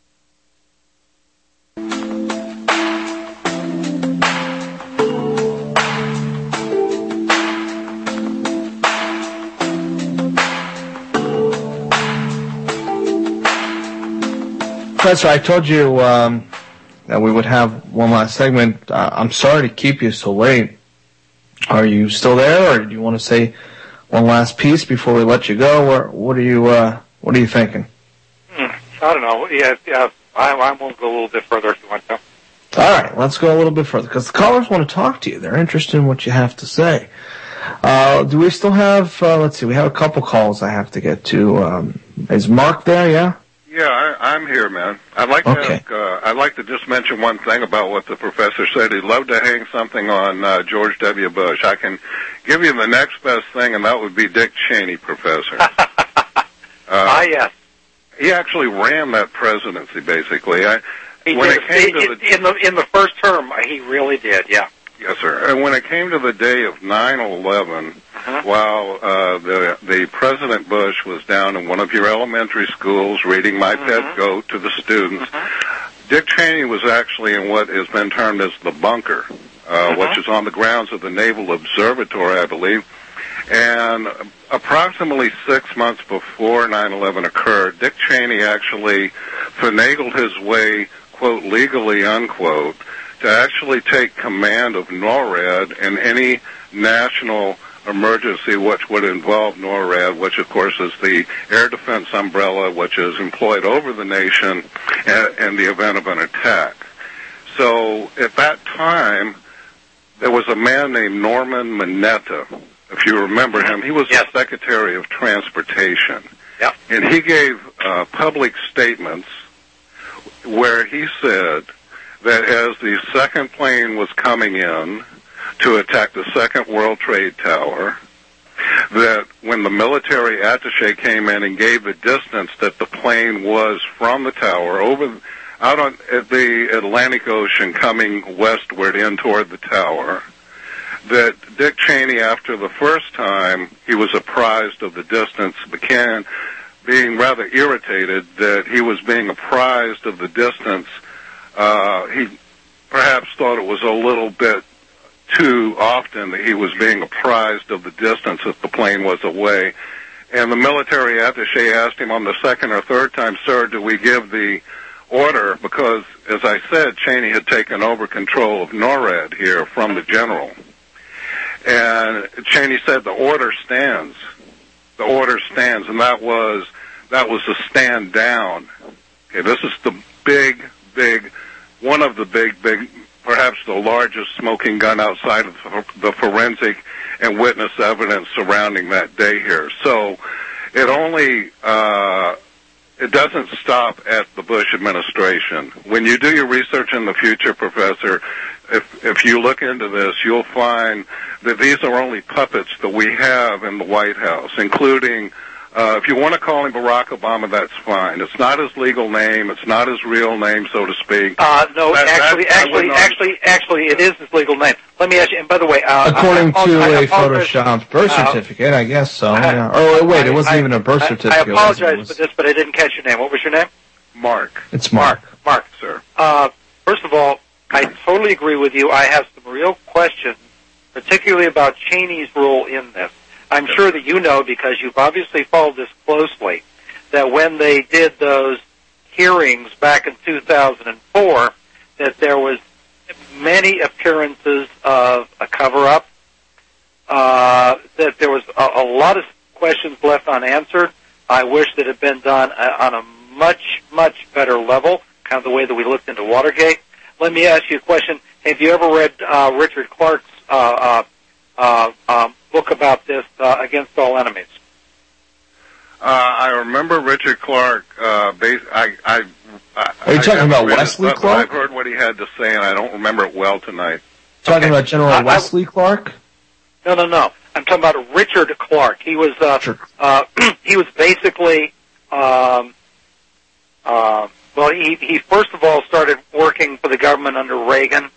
H: Professor, I told you um, that we would have one last segment. Uh, I'm sorry to keep you so late. Are you still there, or do you want to say one last piece before we let you go? Or what are you uh, What are you thinking?
I: Hmm, I don't know. Yeah, yeah. I, I won't go a little bit further if you want to.
H: All right, let's go a little bit further because the callers want to talk to you. They're interested in what you have to say. Uh, do we still have? Uh, let's see. We have a couple calls I have to get to. Um, is Mark there? Yeah.
N: Yeah, I, I'm here, man. I'd like to
H: Okay.
N: ask, uh, I'd like to just mention one thing about what the professor said. He'd love to hang something on uh, George W. Bush. I can give you the next best thing, and that would be Dick Cheney, Professor. uh,
I: Ah, yes.
N: He actually ran that presidency, basically. I,
I: He
N: when
I: did.
N: it came to
I: in,
N: the
I: in the in the first term, he really did. Yeah.
N: Yes, sir. And when it came to the day of nine eleven,
I: uh-huh.
N: while uh, the the President Bush was down in one of your elementary schools reading My
I: uh-huh.
N: Pet Goat to the students, uh-huh. Dick Cheney was actually in what has been termed as the bunker, uh, uh-huh. which is on the grounds of the Naval Observatory, I believe. And approximately six months before nine eleven occurred, Dick Cheney actually finagled his way, quote, legally, unquote, to actually take command of NORAD and any national emergency which would involve NORAD, which of course is the air defense umbrella which is employed over the nation in the event of an attack. So at that time, there was a man named Norman Mineta. If you remember him, he was
I: yes.
N: the Secretary of Transportation.
I: Yep.
N: And he gave uh, public statements where he said that as the second plane was coming in to attack the second World Trade Tower, that when the military attaché came in and gave the distance that the plane was from the tower over out on at the Atlantic Ocean coming westward in toward the tower, that Dick Cheney, after the first time he was apprised of the distance, began being rather irritated that he was being apprised of the distance. Uh, he perhaps thought it was a little bit too often that he was being apprised of the distance that the plane was away. And the military attaché asked him on the second or third time, "Sir, do we give the order?" Because, as I said, Cheney had taken over control of NORAD here from the general. And Cheney said, "The order stands. The order stands." And that was, that was the stand down. Okay, this is the big, big, one of the big, big, perhaps the largest smoking gun outside of the forensic and witness evidence surrounding that day here. So it only, uh, it doesn't stop at the Bush administration. When you do your research in the future, Professor, if, if you look into this, you'll find that these are only puppets that we have in the White House, including Uh, if you want to call him Barack Obama, that's fine. It's not his legal name. It's not his real name, so to speak.
I: Uh, no,
N: that,
I: actually,
N: that,
I: actually, actually, actually, it is his legal name. Let me ask you, and by the way, uh,
H: according
I: I, I
H: to
I: I
H: a photoshopped birth certificate, uh, I guess so.
I: I,
H: yeah. Oh, wait,
I: I,
H: it wasn't
I: I,
H: even a birth
I: I,
H: certificate.
I: I apologize
H: it was,
I: for this, but I didn't catch your name. What was your name?
N: Mark.
H: It's Mark.
I: Mark, Mark.
N: Sir.
I: Uh, first of all, I totally agree with you. I have some real questions, particularly about Cheney's role in this. I'm sure that you know, because you've obviously followed this closely, that when they did those hearings back in two thousand four, that there was many appearances of a cover-up, uh, that there was a, a lot of questions left unanswered. I wish that it had been done uh, on a much, much better level, kind of the way that we looked into Watergate. Let me ask you a question. Have you ever read uh, Richard Clark's uh, uh, uh, um, book about this, uh, Against All Enemies?
N: Uh, I remember Richard Clark. Uh, base, I, I, I,
H: Are you
N: I
H: talking about
N: read
H: Wesley
N: it, but
H: Clark?
N: I've heard what he had to say, and I don't remember it well tonight.
H: Talking
I: Okay.
H: about General
I: I- I-
H: Wesley Clark?
I: No, no, no. I'm talking about Richard Clark. He was, uh, uh, he was basically, um, uh, well, he, he first of all started working for the government under Reagan,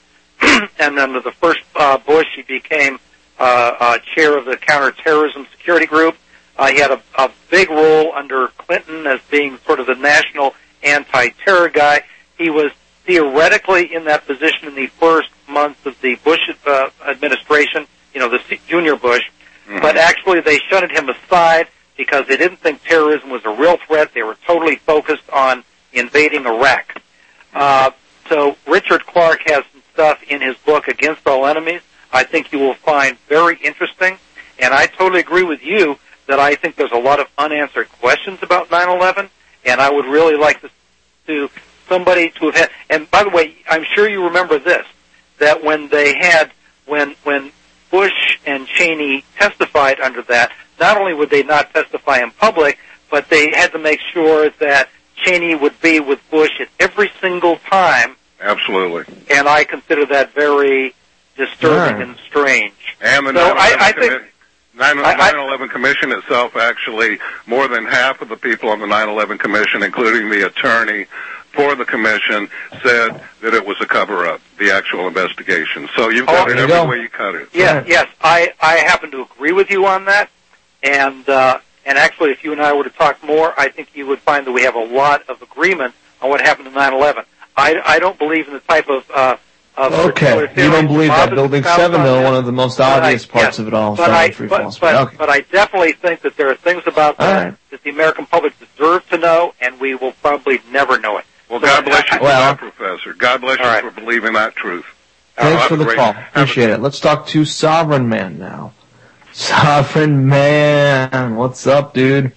I: and under the first uh, Bush, he became uh, uh, chair of the Counterterrorism Security Group. Uh, he had a, a big role under Clinton as being sort of the national anti-terror guy. He was theoretically in that position in the first months of the Bush uh, administration, you know, the junior Bush, mm-hmm. but actually they shunted him aside because they didn't think terrorism was a real threat. They were totally focused on invading Iraq. Uh, so Richard Clark has some stuff in his book, Against All Enemies, I think you will find very interesting, and I totally agree with you that I think there's a lot of unanswered questions about nine eleven, and I would really like to, to somebody to have had, and by the way, I'm sure you remember this, that when they had, when, when Bush and Cheney testified under that, not only would they not testify in public, but they had to make sure that Cheney would be with Bush at every single time.
N: Absolutely.
I: And I consider that very disturbing
H: Yeah.
I: and strange.
N: And the
I: So I, I think,
N: nine
I: I-
N: eleven Commission itself, actually, more than half of the people on the nine eleven Commission, including the attorney for the commission, said that it was a cover-up, the actual investigation. So you've got
I: Oh,
N: it
H: there you
N: every
H: go.
N: way you cut it.
I: yes, yes, I, I happen to agree with you on that. And, uh, and actually, if you and I were to talk more, I think you would find that we have a lot of agreement on what happened in nine eleven. I, I don't believe in the type of, uh, of
H: Okay, you don't believe that Building seven, though, one of the most obvious
I: I,
H: parts
I: yes,
H: of it all.
I: But I,
H: free
I: but,
H: falls.
I: but,
H: Okay.
I: but I definitely think that there are things about
H: All
I: that
H: right.
I: that the American public deserve to know, and we will probably never know it.
N: Well,
I: So
N: God bless you
I: I-
N: for
H: Well-
N: that, Professor. God bless you
I: All right.
N: for believing that truth.
H: Thanks
N: Have
H: for
N: a
H: the
N: great-
H: call.
N: have a-
H: Appreciate it. Let's talk to Sovereign Man now. Sovereign Man, what's up, dude?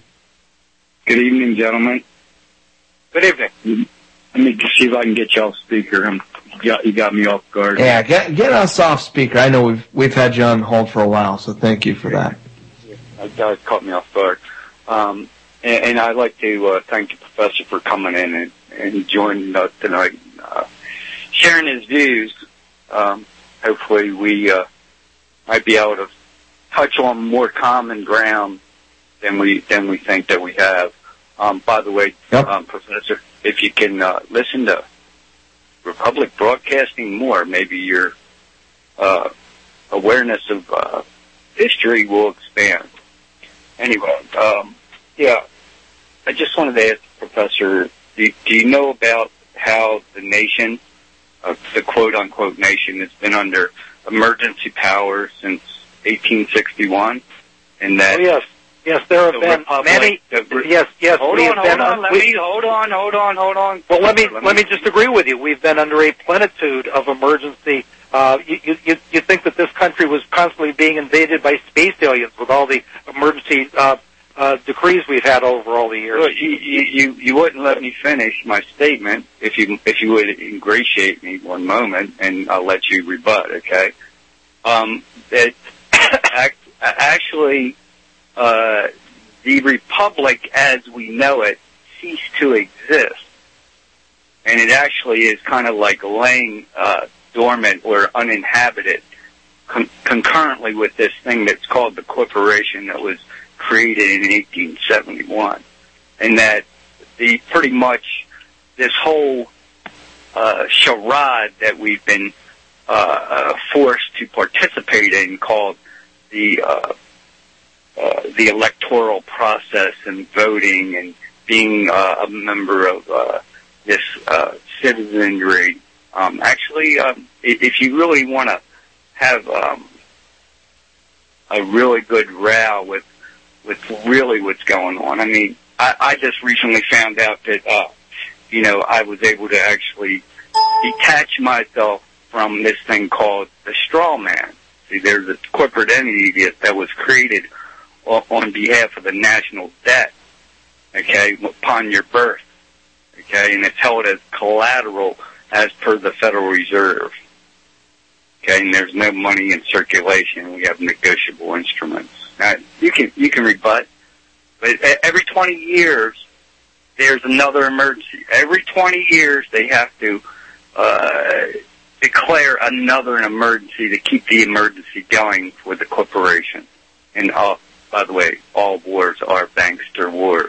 Q: Good evening, gentlemen.
I: Good evening.
Q: Let me just see if I can get you off speaker. I'm, you, got, you got me off guard.
H: Yeah, get get us off speaker. I know we've we've had you on hold for a while, so thank you for that.
Q: That guy caught me off guard. Um, and, and I'd like to uh, thank the professor for coming in and, and joining us tonight, uh, sharing his views. Um, hopefully we uh, might be able to touch on more common ground than we than we think that we have. Um, by the way, yep. um, Professor, if you can uh, listen to Republic Broadcasting more, maybe your uh, awareness of uh, history will expand. Anyway, um, yeah, I just wanted to ask the Professor, do, do you know about how the nation, uh, the quote-unquote nation, has been under emergency power since eighteen sixty-one? And that
I: oh, yes. Yes, there have
Q: the
I: been
Q: Republic,
I: many.
Q: The,
I: yes, yes.
Q: Hold
I: we
Q: on,
I: have
Q: hold
I: been,
Q: on. Let
I: we,
Q: me hold on, hold on, hold on.
I: Well, let me
Q: let,
I: let me just agree with you. We've been under a plenitude of emergency. Uh, you, you you think that this country was constantly being invaded by space aliens with all the emergency uh, uh, decrees we've had over all the years?
Q: Well, you, you you wouldn't let me finish my statement if you if you would ingratiate me one moment, and I'll let you rebut. Okay. Um, that actually. Uh, The Republic, as we know it, ceased to exist. And it actually is kind of like laying uh, dormant or uninhabited con- concurrently with this thing that's called the corporation that was created in eighteen seventy-one. And that the pretty much this whole uh, charade that we've been uh, uh, forced to participate in called the uh, Uh, the electoral process and voting and being uh, a member of uh, this uh, citizenry. Um, actually, um, if you really want to have um, a really good row with with really what's going on, I mean, I, I just recently found out that uh, you know I was able to actually detach myself from this thing called the straw man. See, there's a corporate entity that, that was created on behalf of the national debt, okay, upon your birth, okay, and it's held as collateral as per the Federal Reserve, okay, and there's no money in circulation. We have negotiable instruments. Now, you can you can rebut, but every twenty years there's another emergency. Every twenty years they have to uh, declare another emergency to keep the emergency going for the corporation. And uh, by the way, all wars are bankster wars.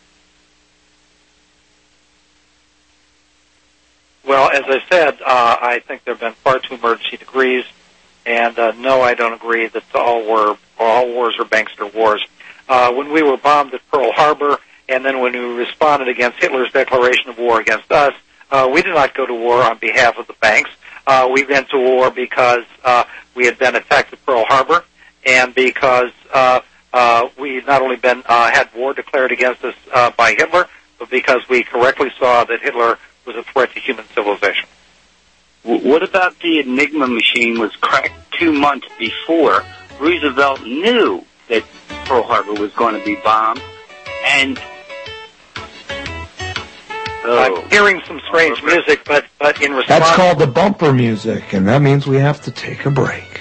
I: Well, as I said, uh, I think there have been far too emergency degrees, and uh, no, I don't agree that all war, all wars are bankster wars. Uh, when we were bombed at Pearl Harbor, and then when we responded against Hitler's declaration of war against us, uh, we did not go to war on behalf of the banks. Uh, we went to war because uh, we had been attacked at Pearl Harbor, and because uh, Uh, we not only been uh, had war declared against us uh, by Hitler, but because we correctly saw that Hitler was a threat to human civilization.
Q: W- what about the Enigma machine was cracked two months before? Roosevelt knew that Pearl Harbor was going to be bombed, and
I: oh. I'm hearing some strange oh, music, but but in response,
H: that's called the bumper music, and that means we have to take a break.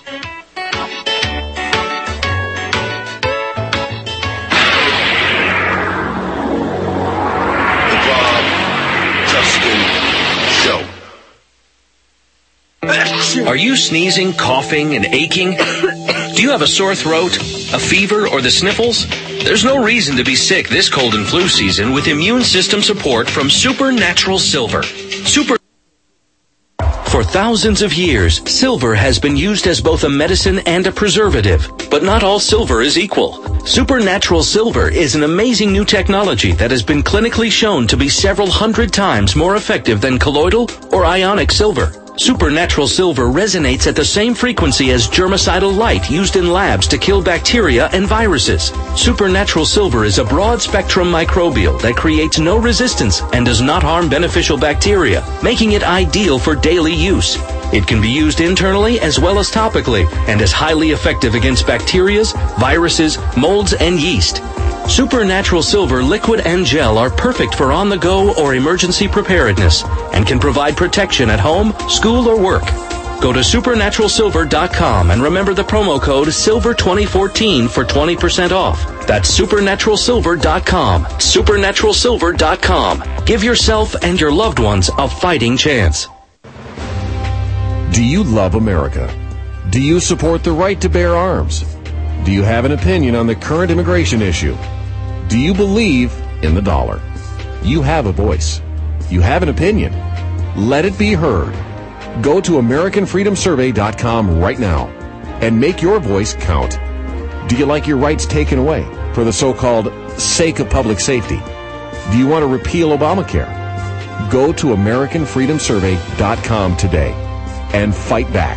K: Are you sneezing, coughing, and aching? Do you have a sore throat, a fever, or the sniffles? There's no reason to be sick this cold and flu season with immune system support from Supernatural Silver. Super For thousands of years, silver has been used as both a medicine and a preservative. But not all silver is equal. Supernatural Silver is an amazing new technology that has been clinically shown to be several hundred times more effective than colloidal or ionic silver. Supernatural Silver resonates at the same frequency as germicidal light used in labs to kill bacteria and viruses. Supernatural Silver is a broad-spectrum microbial that creates no resistance and does not harm beneficial bacteria, making it ideal for daily use. It can be used internally as well as topically and is highly effective against bacteria, viruses, molds, and yeast. Supernatural Silver liquid and gel are perfect for on-the-go or emergency preparedness and can provide protection at home, school, or work. Go to supernatural silver dot com and remember the promo code silver twenty fourteen for twenty percent off. That's supernatural silver dot com. supernatural silver dot com. Give yourself and your loved ones a fighting chance.
M: Do you love America? Do you support the right to bear arms? Do you have an opinion on the current immigration issue? Do you believe in the dollar? You have a voice. You have an opinion. Let it be heard. Go to American Freedom Survey dot com right now and make your voice count. Do you like your rights taken away for the so-called sake of public safety? Do you want to repeal Obamacare? Go to American Freedom Survey dot com today and fight back.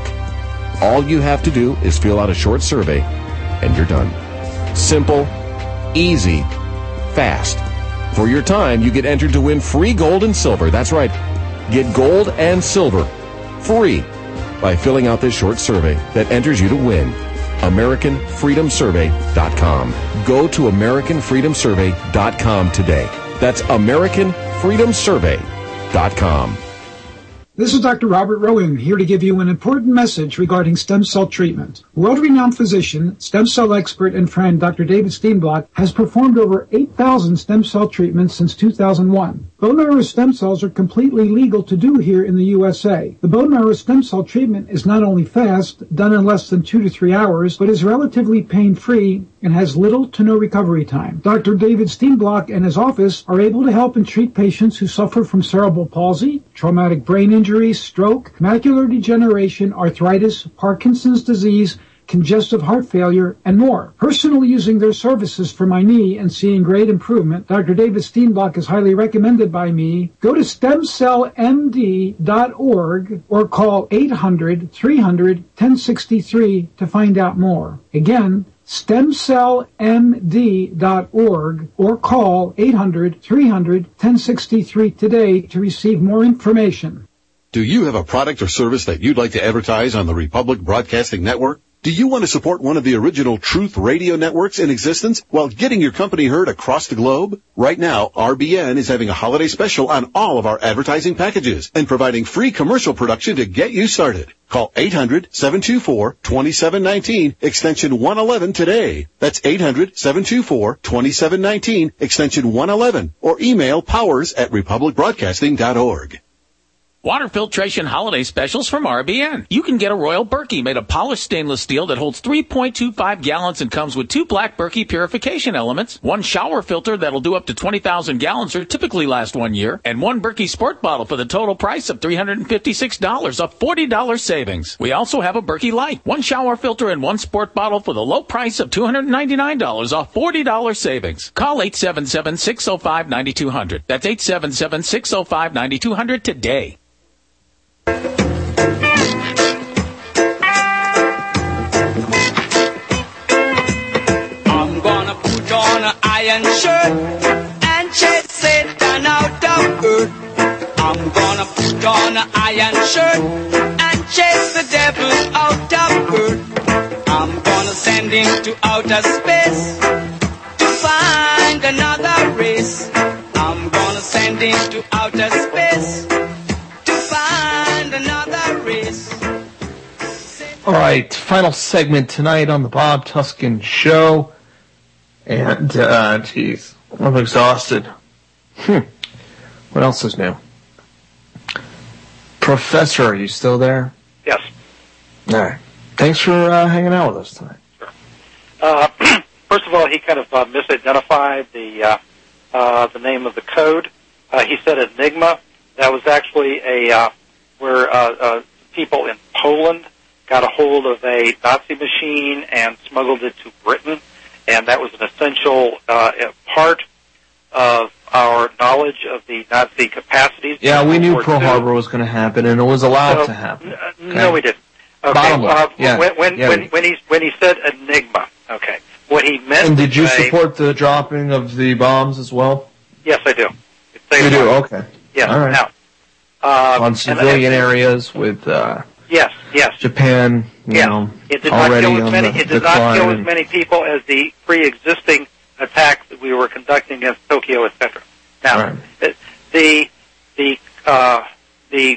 M: All you have to do is fill out a short survey and you're done. Simple, easy, fast. For your time, you get entered to win free gold and silver. That's right. Get gold and silver free by filling out this short survey that enters you to win. American Freedom Survey dot com. Go to American Freedom Survey dot com today. That's American Freedom Survey dot com.
O: This is Doctor Robert Rowan, here to give you an important message regarding stem cell treatment. World-renowned physician, stem cell expert, and friend Doctor David Steenblock has performed over eight thousand stem cell treatments since two thousand one. Bone marrow stem cells are completely legal to do here in the U S A. The bone marrow stem cell treatment is not only fast, done in less than two to three hours, but is relatively pain-free and has little to no recovery time. Doctor David Steenblock and his office are able to help and treat patients who suffer from cerebral palsy, traumatic brain injury, stroke, macular degeneration, arthritis, Parkinson's disease, congestive heart failure, and more. Personally using their services for my knee and seeing great improvement, Doctor David Steenblock is highly recommended by me. Go to stem cell m d dot org or call eight hundred, three hundred, ten sixty-three to find out more. Again, stem cell m d dot org or call eight hundred, three hundred, ten sixty-three today to receive more information.
L: Do you have a product or service that you'd like to advertise on the Republic Broadcasting Network? Do you want to support one of the original Truth Radio networks in existence while getting your company heard across the globe? Right now, R B N is having a holiday special on all of our advertising packages and providing free commercial production to get you started. Call eight hundred, seven two four, two seven one nine, extension one eleven today. That's eight hundred, seven two four, two seven one nine, extension one eleven, or email powers at republic broadcasting dot org.
R: Water filtration holiday specials from R B N. You can get a Royal Berkey made of polished stainless steel that holds three point two five gallons and comes with two black Berkey purification elements, one shower filter that'll do up to twenty thousand gallons or typically last one year, and one Berkey Sport bottle for the total price of three hundred fifty-six dollars, a forty dollars savings. We also have a Berkey Light, one shower filter and one sport bottle for the low price of two hundred ninety-nine dollars, a forty dollars savings. Call eight seven seven, six oh five, nine two zero zero. That's eight seven seven, six oh five, nine two zero zero today.
S: I'm gonna put on an iron shirt and chase Satan out of earth. I'm gonna put on an iron shirt and chase the devil out of earth. I'm gonna send him to outer space to find another race. I'm gonna send him to outer space to find another race.
H: All right, final segment tonight on the Bob Tuskin Show. And, uh, geez, I'm exhausted. Hmm. What else is new? Professor, are you still there?
I: Yes.
H: All right. Thanks for uh, hanging out with us tonight.
I: Sure. Uh, first of all, he kind of uh, misidentified the uh, uh, the name of the code. Uh, he said Enigma. That was actually a uh, where uh, uh, people in Poland got a hold of a Nazi machine and smuggled it to Britain, and that was an essential uh, part of our knowledge of the Nazi capacities.
H: Yeah, we knew Pearl Harbor was going to happen, and it was allowed
I: so,
H: to happen.
I: N-
H: Okay?
I: No, we didn't. Okay.
H: Bottom line.
I: Uh,
H: Yeah.
I: When when
H: Yeah,
I: when,
H: we-
I: when he when he said Enigma, okay, what he meant.
H: And did
I: to
H: you
I: say,
H: support the dropping of the bombs as well?
I: Yes, I do.
H: You do, okay.
I: Yes.
H: All right.
I: Now, uh,
H: On
I: and-
H: civilian
I: and-
H: areas with uh,
I: Yes, yes.
H: Japan, you
I: Yeah.
H: know,
I: It did not
H: already
I: kill as
H: on
I: many.
H: the
I: It did not kill
H: decline.
I: as many people as the pre-existing attacks that we were conducting against Tokyo, et cetera. Now,
H: Right.
I: the the the, uh, the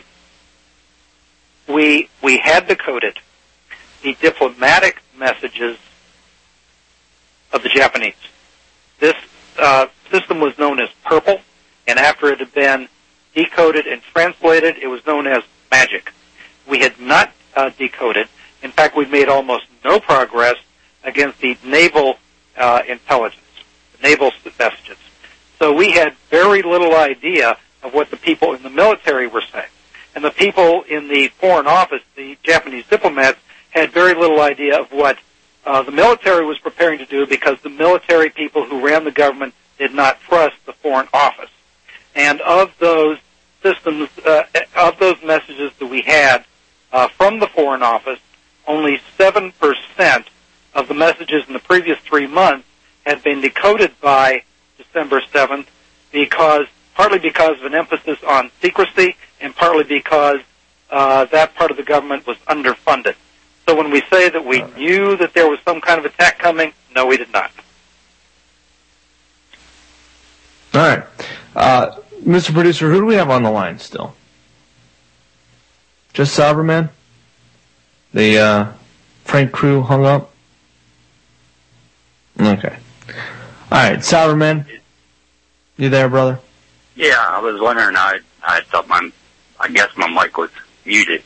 I: we we had decoded the diplomatic messages of the Japanese. This uh, system was known as Purple, and after it had been decoded and translated, it was known as Magic. we had not uh, decoded. In fact, we've made almost no progress against the naval uh, intelligence, the naval messages. So we had very little idea of what the people in the military were saying. And the people in the Foreign Office, the Japanese diplomats, had very little idea of what uh, the military was preparing to do, because the military people who ran the government did not trust the Foreign Office. And of those systems, uh, of those messages that we had uh, from the Foreign Office, only seven percent of the messages in the previous three months had been decoded by December seventh, because partly because of an emphasis on secrecy, and partly because uh, that part of the government was underfunded. So when we say that we knew that there was some kind of attack coming, no, we did not.
H: All right. Uh, Mister Producer, who do we have on the line still? Just Cyberman? The uh, Frank crew hung up? Okay. All right, Cyberman, you there, brother?
T: Yeah, I was wondering. I I thought my, I guess my mic was muted.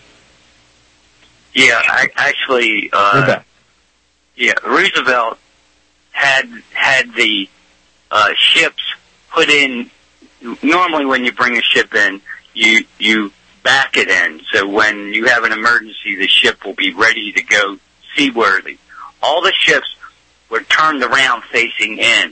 T: Yeah, I actually, uh, yeah, Roosevelt had had the uh, ships put in. Normally, when you bring a ship in, you you back it in, so when you have an emergency, the ship will be ready to go seaworthy. All the ships were turned around facing in.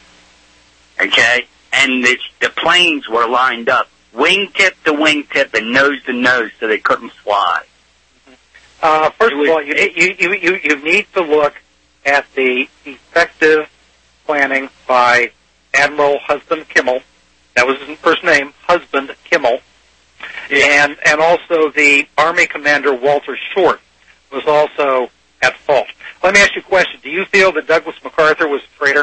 T: Okay? And the, the planes were lined up, wingtip to wingtip and nose to nose, so they couldn't fly.
I: Uh, first of all, you, you, you, you, you need to look at the effective planning by Admiral Husband Kimmel. That was his first name, Husband Kimmel. Yeah. And, and also the Army Commander Walter Short was also at fault. Let me ask you a question. Do you feel that Douglas MacArthur was a traitor?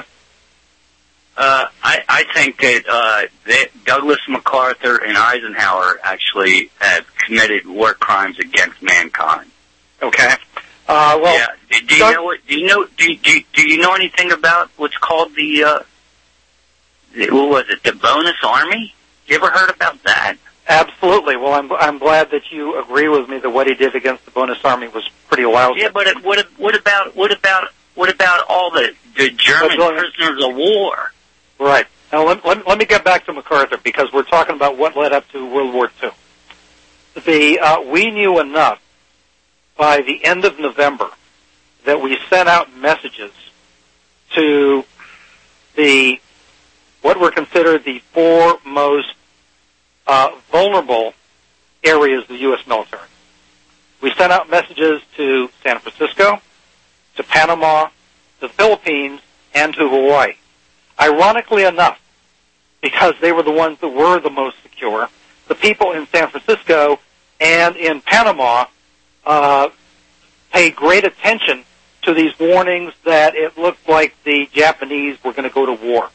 T: Uh, I, I think that, uh, that Douglas MacArthur and Eisenhower actually have committed war crimes against mankind.
I: Okay. Uh, well,
T: yeah. Do, do you Doug- know what, do you know, do, do, do you know anything about what's called the, uh, the, what was it, the bonus army? You ever heard about that?
I: Absolutely. Well, I'm I'm glad that you agree with me that what he did against the bonus army was pretty lousy.
T: Yeah, but it, what what about what about what about all the the German prisoners of war?
I: Right. Now let, let let me get back to MacArthur, because we're talking about what led up to World War Two. The uh, we knew enough by the end of November that we sent out messages to the what were considered the four most Uh, vulnerable areas of the U S military. We sent out messages to San Francisco, to Panama, to the Philippines, and to Hawaii. Ironically enough, because they were the ones that were the most secure, the people in San Francisco and in Panama uh, paid great attention to these warnings that it looked like the Japanese were going to go to war.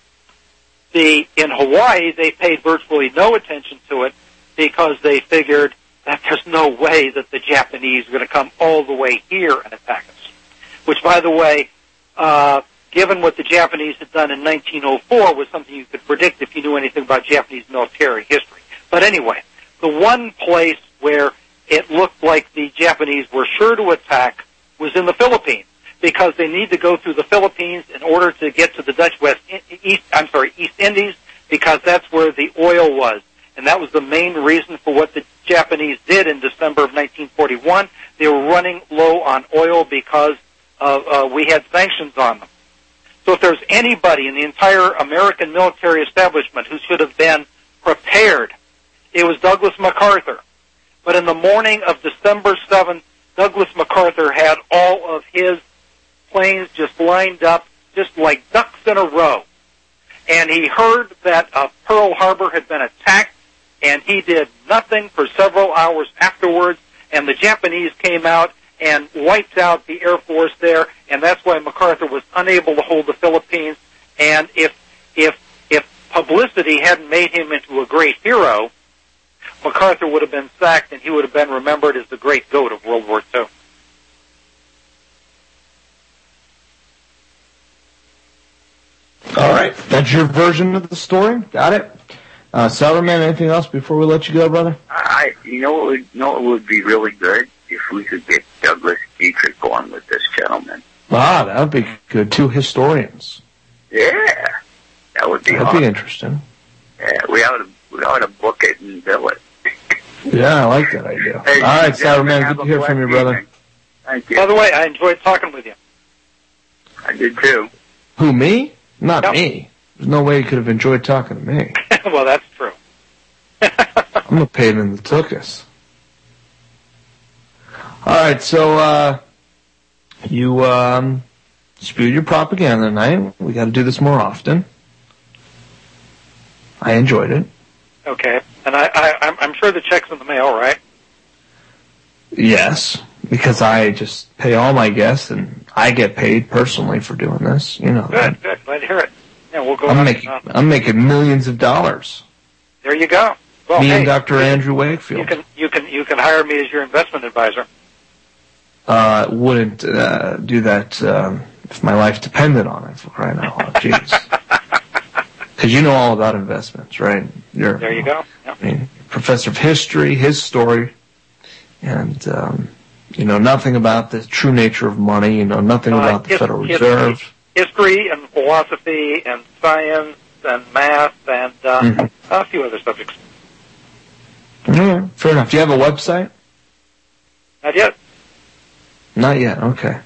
I: The, in Hawaii, they paid virtually no attention to it because they figured that there's no way that the Japanese are going to come all the way here and attack us. Which, by the way, uh, given what the Japanese had done in nineteen oh four, was something you could predict if you knew anything about Japanese military history. But anyway, the one place where it looked like the Japanese were sure to attack was in the Philippines, because they need to go through the Philippines in order to get to the Dutch West East, I'm sorry, East Indies, because that's where the oil was. And that was the main reason for what the Japanese did in December of nineteen forty-one. They were running low on oil because of, uh, we had sanctions on them. So if there's anybody in the entire American military establishment who should have been prepared, it was Douglas MacArthur. But in the morning of December seventh, Douglas MacArthur had all of his planes just lined up, just like ducks in a row. And he heard that uh, Pearl Harbor had been attacked, and he did nothing for several hours afterwards, and the Japanese came out and wiped out the Air Force there, and that's why MacArthur was unable to hold the Philippines. And if if if publicity hadn't made him into a great hero, MacArthur would have been sacked, and he would have been remembered as the great goat of World War Two.
H: All right, that's your version of the story. Got it. Uh, Sourman, anything else before we let you go, brother?
T: I, you know what would, you know what would be really good? If we could get Douglas Dietrich on with this gentleman.
H: Ah, that would be good. Two historians.
T: Yeah. That would be
H: That'd
T: awesome.
H: be interesting.
T: Yeah, we ought to, we ought to book it and bill it.
H: Yeah, I like that idea.
T: Hey,
H: All right,
T: gentlemen,
H: Sourman,
T: have
H: good
T: a
H: to hear from you,
T: blessed
H: brother.
T: evening. Thank you.
I: By the way, I enjoyed talking with you.
T: I did too.
H: Who, me? Not
I: Yep.
H: me. There's no way you could have enjoyed talking to me.
I: Well, that's true.
H: I'm a pain in the tuchus. All right, so uh, you um, spewed your propaganda tonight. We got to do this more often. I enjoyed it.
I: Okay. And I, I, I'm, I'm sure the check's in the mail, right?
H: Yes, because I just pay all my guests, and I get paid personally for doing this. You know,
I: Good, good. Glad to hear it. Yeah, we'll go
H: I'm
I: on.
H: making
I: uh,
H: I'm making millions of dollars.
I: There you go. Well,
H: Me
I: hey,
H: and Doctor Andrew Wakefield.
I: You can you can you can hire me as your investment advisor.
H: Uh, wouldn't uh, do that um, if my life depended on it. For crying out loud, jeez. Because you know all about investments, right? You're,
I: There you go. Yep.
H: I mean, professor of history, his story, and um, you know nothing about the true nature of money. You know nothing
I: Uh,
H: about the
I: his-
H: Federal
I: his-
H: Reserve.
I: History and philosophy and science and math and uh,
H: Mhm.
I: a few other subjects.
H: All right, fair enough. Do you have a website?
I: Not yet.
H: Not yet. Okay.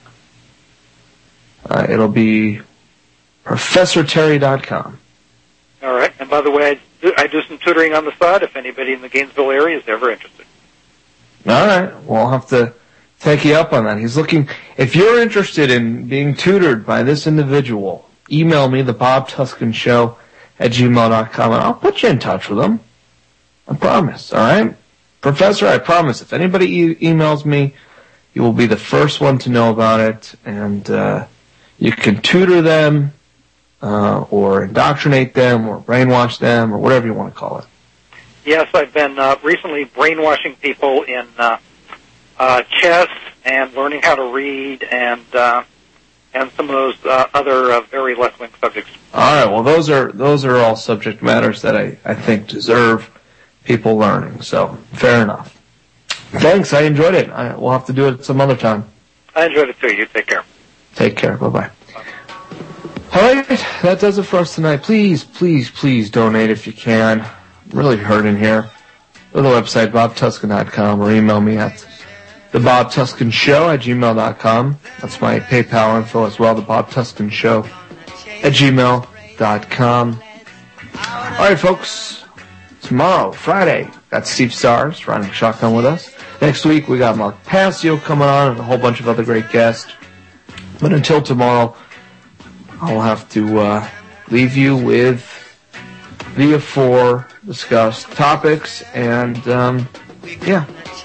H: Uh, it'll be professor terry dot com.
I: All right. And by the way, I do, I do some tutoring on the side if anybody in the Gainesville area is ever interested.
H: All right. Well, I'll have to take you up on that. He's looking. If you're interested in being tutored by this individual, email me, the Bob Tuscan Show at gmail dot com, and I'll put you in touch with him. I promise. All right? Professor, I promise. If anybody e- emails me, you will be the first one to know about it, and uh, you can tutor them uh, or indoctrinate them or brainwash them or whatever you want to call it.
I: Yes, I've been uh, recently brainwashing people in uh, uh, chess and learning how to read and uh, and some of those uh, other uh, very left-wing subjects.
H: All right. Well, those are those are all subject matters that I, I think deserve people learning. So fair enough. Thanks. I enjoyed it. I, we'll have to do it some other time.
I: I enjoyed it too. You take care.
H: Take care. Bye-bye. All right. That does it for us tonight. Please, please, please donate if you can. I'm really hurting here. Go to the website, bob tuscan dot com, or email me at the Bob Tuscan Show at gmail dot com. That's my PayPal info as well, the Bob Tuscan Show at gmail dot com. All right, folks. Tomorrow, Friday, got Steve Stars riding shotgun with us. Next week, we got Mark Passio coming on and a whole bunch of other great guests. But until tomorrow, I'll have to uh, leave you with the afour discussed topics. And, um, yeah.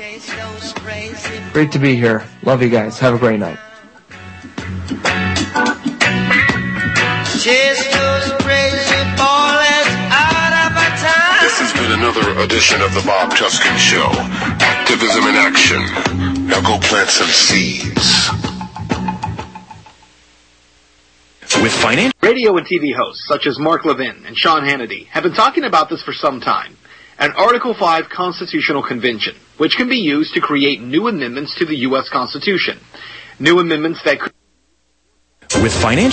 H: Great to be here. Love you guys. Have a great night.
P: This has been another edition of the Bob Tuscan Show. Activism in action. Now go plant some seeds.
U: With financial radio and T V hosts such as Mark Levin and Sean Hannity have been talking about this for some time. An Article five constitutional convention, which can be used to create new amendments to the U S Constitution. New amendments that could... With financial